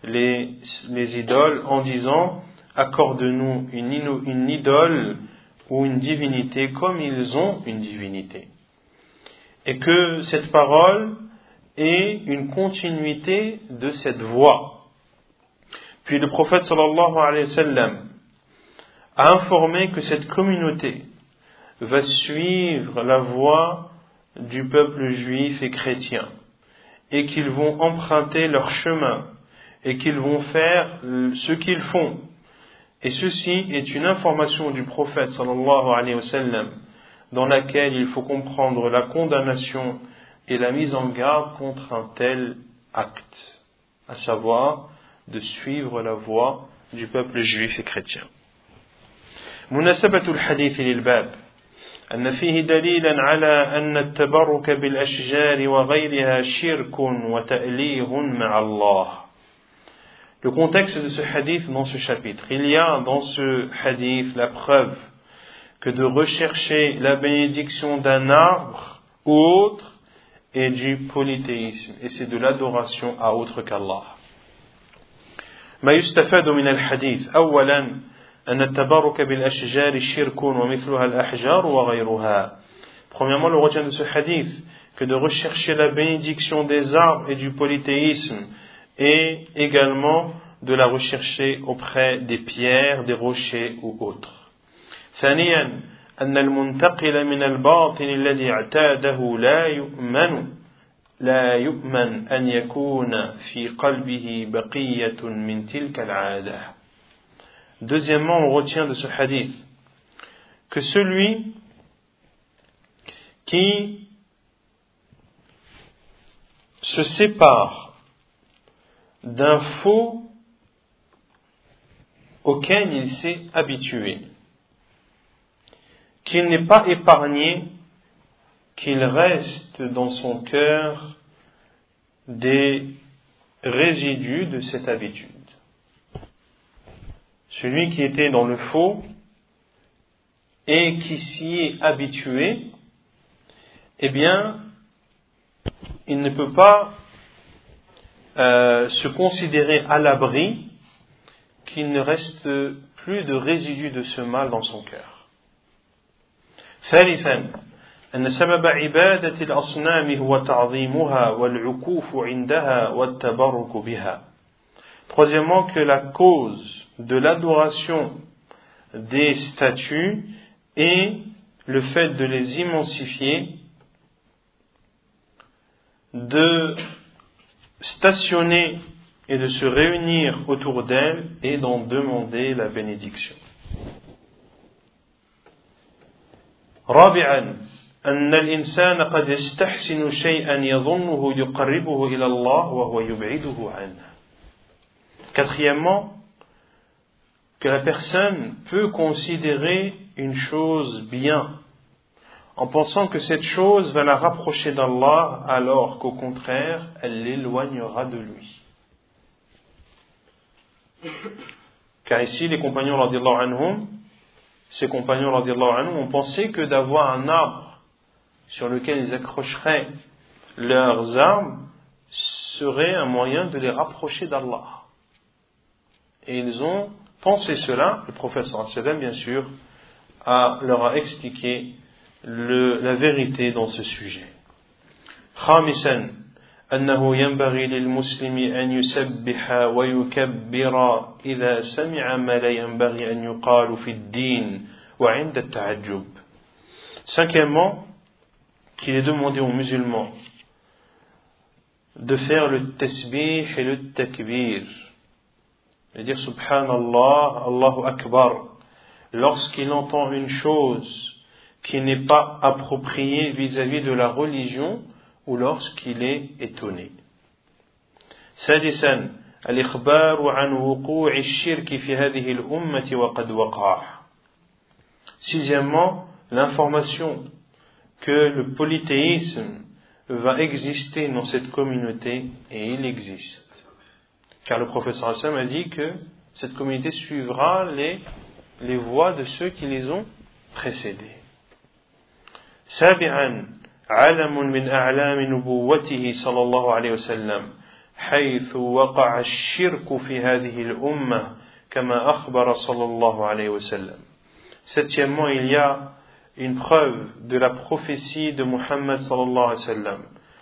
les idoles en disant: accorde-nous une idole ou une divinité comme ils ont une divinité. Et que cette parole est une continuité de cette voie. Puis le prophète sallallahu alayhi wa sallam a informé que cette communauté va suivre la voie du peuple juif et chrétien et qu'ils vont emprunter leur chemin et qu'ils vont faire ce qu'ils font. Et ceci est une information du prophète sallallahu alayhi wa sallam dans laquelle il faut comprendre la condamnation et la mise en garde contre un tel acte, à savoir de suivre la voie du peuple juif et chrétien. مناسبة الحديث للباب أن فيه دليلا على أن التبرك بالأشجار وغيرها شرك وتأليه مع الله. Le contexte de ce hadith dans ce chapitre. Il y a dans ce hadith la preuve que de rechercher la bénédiction d'un arbre ou autre est du polythéisme et c'est de l'adoration à autre qu'Allah. ما يستفاد من الحديث أولا أن التبرك بالأشجار شرك ومثلها الأحجار وغيرها. Premièrement, le retient de ce hadith que de rechercher la bénédiction des arbres et du polythéisme, et également de la rechercher auprès des pierres, des rochers ou autres. ثانيا أن المنتقل من الباطن الذي اعتاده لا يؤمن أن يكون في قلبه بقية من تلك العادة. Deuxièmement, on retient de ce hadith que celui qui se sépare d'un faux auquel il s'est habitué, qu'il n'est pas épargné, qu'il reste dans son cœur des résidus de cette habitude. Celui qui était dans le faux et qui s'y est habitué, eh bien, il ne peut pas se considérer à l'abri qu'il ne reste plus de résidus de ce mal dans son cœur. ثالثا أن سبب عبادة الأصنام هو تعظيمها والعكوف عندها والتبرك بها. Troisièmement, que la cause de l'adoration des statues est le fait de les immensifier, de stationner et de se réunir autour d'elles et d'en demander la bénédiction. رابعا أن الإنسان قد يستحسن شيئا يظنه يقربه إلى الله وهو يبعده عنه. Quatrièmement, que la personne peut considérer une chose bien en pensant que cette chose va la rapprocher d'Allah alors qu'au contraire elle l'éloignera de lui. Car ici les compagnons radiyallahu anhum, ces compagnons radiyallahu anhum ont pensé que d'avoir un arbre sur lequel ils accrocheraient leurs armes serait un moyen de les rapprocher d'Allah. Et ils ont pensé cela. Le prophète sallallahu alayhi wa sallam, bien sûr, leur a expliqué la vérité dans ce sujet. خامسا أنه ينبغي للمسلم أن يسبح ويكبر إذا سمع ما لا ينبغي أن يقال في الدين وعند التعجب. Cinquièmement, qu'il est demandé aux musulmans de faire le tasbih et le takbir, de dire Subhanallah, Allahu Akbar, lorsqu'il entend une chose qui n'est pas appropriée vis-à-vis de la religion ou lorsqu'il est étonné. سادسا الإخبار عن وقوع الشرك في هذه الأمة وقد وقع. Sixièmement, l'information que le polythéisme va exister dans cette communauté, et il existe. Car le prophète sallallahu alayhi wa sallam a dit que cette communauté suivra les voies de ceux qui les ont précédés. سابعا علم من أعلام نبوته صلى الله عليه وسلم حيث وقع الشرك في هذه الأمة كما أخبر صلى الله عليه وسلم. Septièmement, il y a une preuve de la prophétie de Muhammad sallallahu alayhi wa sallam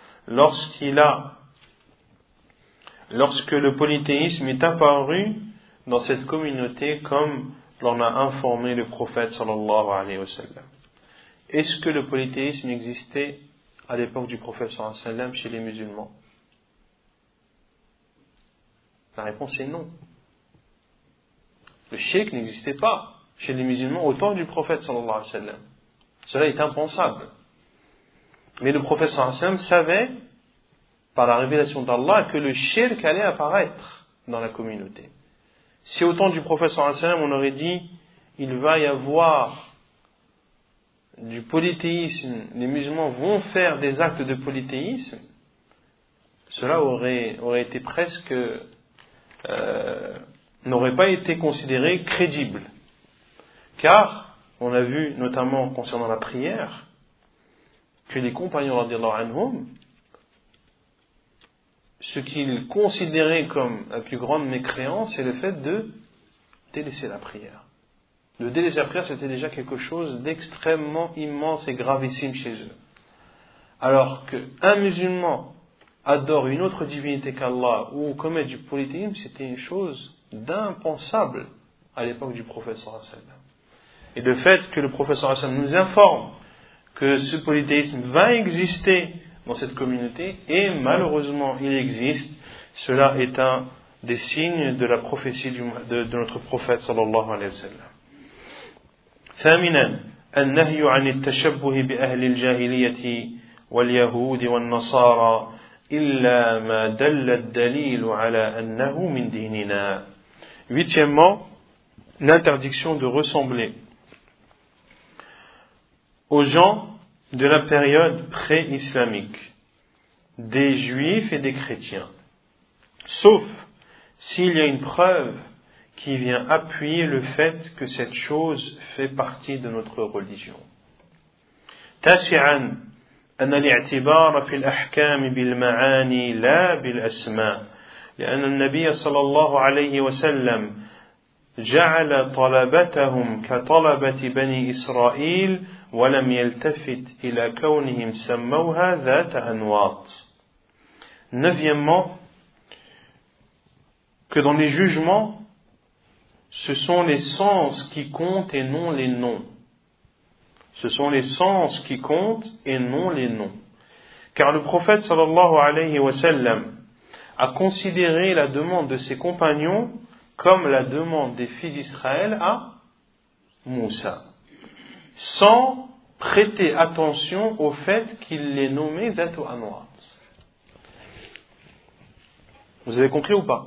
lorsque le polythéisme est apparu dans cette communauté comme l'en a informé le prophète sallallahu alayhi wa sallam. Est-ce que le polythéisme existait à l'époque du prophète sallallahu alayhi wa sallam chez les musulmans? La réponse est non. Le shirk n'existait pas chez les musulmans au temps du prophète sallallahu alayhi wa sallam. Cela est impensable. Mais le prophète sallallahu alayhi wa sallam savait, par la révélation d'Allah, que le shirk allait apparaître dans la communauté. Si au temps du prophète sallallahu alayhi wa sallam on aurait dit il va y avoir du polythéisme, les musulmans vont faire des actes de polythéisme, cela aurait été presque n'aurait pas été considéré crédible. Car on a vu notamment concernant la prière que les compagnons radiyallahu anhum, ce qu'ils considéraient comme la plus grande mécréance, c'est le fait de délaisser la prière. De délaisser la prière, c'était déjà quelque chose d'extrêmement immense et gravissime chez eux. Alors qu'un musulman adore une autre divinité qu'Allah ou commet du polythéisme, c'était une chose d'impensable à l'époque du prophète sallallahu alayhi wa sallam. Et le fait que le prophète sallallahu alayhi wa sallam nous informe que ce polythéisme va exister dans cette communauté, et malheureusement il existe, cela est un des signes de la prophétie de notre prophète sallallahu alayhi wa sallam. ثامنا النهي عن التشبه بأهل الجاهلية واليهود والنصارى إلا ما دل الدليل على أنه من ديننا. Huitièmement, l'interdiction de ressembler aux gens de la période pré-islamique, des juifs et des chrétiens, sauf s'il y a une preuve qui vient appuyer le fait que cette chose fait partie de notre religion. تاسعا أن الاعتبار في الأحكام بالمعاني لا بالأسماء لأن النبي صلى الله عليه وسلم جعل طلبتهم كطلبة بني إسرائيل ولم يلتفت إلى كونهم سموها ذات أنواط. Neuvièmement, que dans les jugements, ce sont les sens qui comptent et non les noms. Ce sont les sens qui comptent et non les noms. Car le prophète sallallahu alayhi wa sallam a considéré la demande de ses compagnons comme la demande des fils d'Israël à Moussa, sans prêter attention au fait qu'il les nommait Zatu Anwat. Vous avez compris ou pas?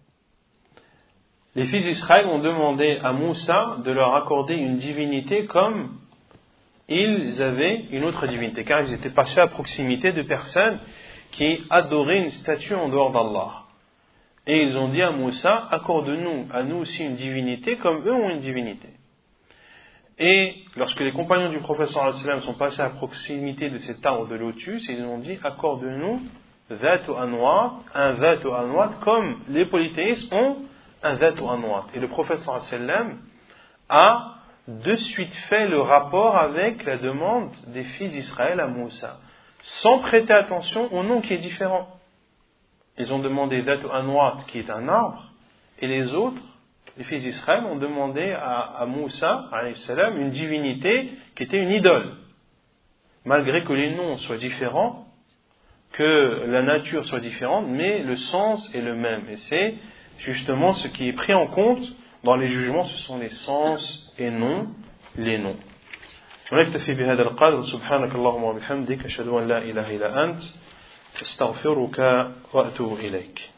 Les fils d'Israël ont demandé à Moussa de leur accorder une divinité comme ils avaient une autre divinité, car ils étaient passés à proximité de personnes qui adoraient une statue en dehors d'Allah. Et ils ont dit à Moussa, accorde-nous à nous aussi une divinité comme eux ont une divinité. Et lorsque les compagnons du prophète sallallahu alayhi wa sallam sont passés à proximité de cet arbre de lotus, ils ont dit, accorde-nous Zatu Anwat, un Zatu Anwat comme les polythéistes ont un Zatu Anwat. Et le prophète sallallahu alayhi wa sallam a de suite fait le rapport avec la demande des fils d'Israël à Moussa, sans prêter attention au nom qui est différent. Ils ont demandé Zatu Anwat qui est un arbre, et les autres, les fils d'Israël, ont demandé à Moussa alayhi salam une divinité qui était une idole. Malgré que les noms soient différents, que la nature soit différente, mais le sens est le même. Et c'est justement ce qui est pris en compte dans les jugements, ce sont les sens et non les noms. ونكتفي بهذا القدر سبحانك اللهم وبحمدك أشهد أن لا إله إلا أنت أستغفرك وأتوب إليك.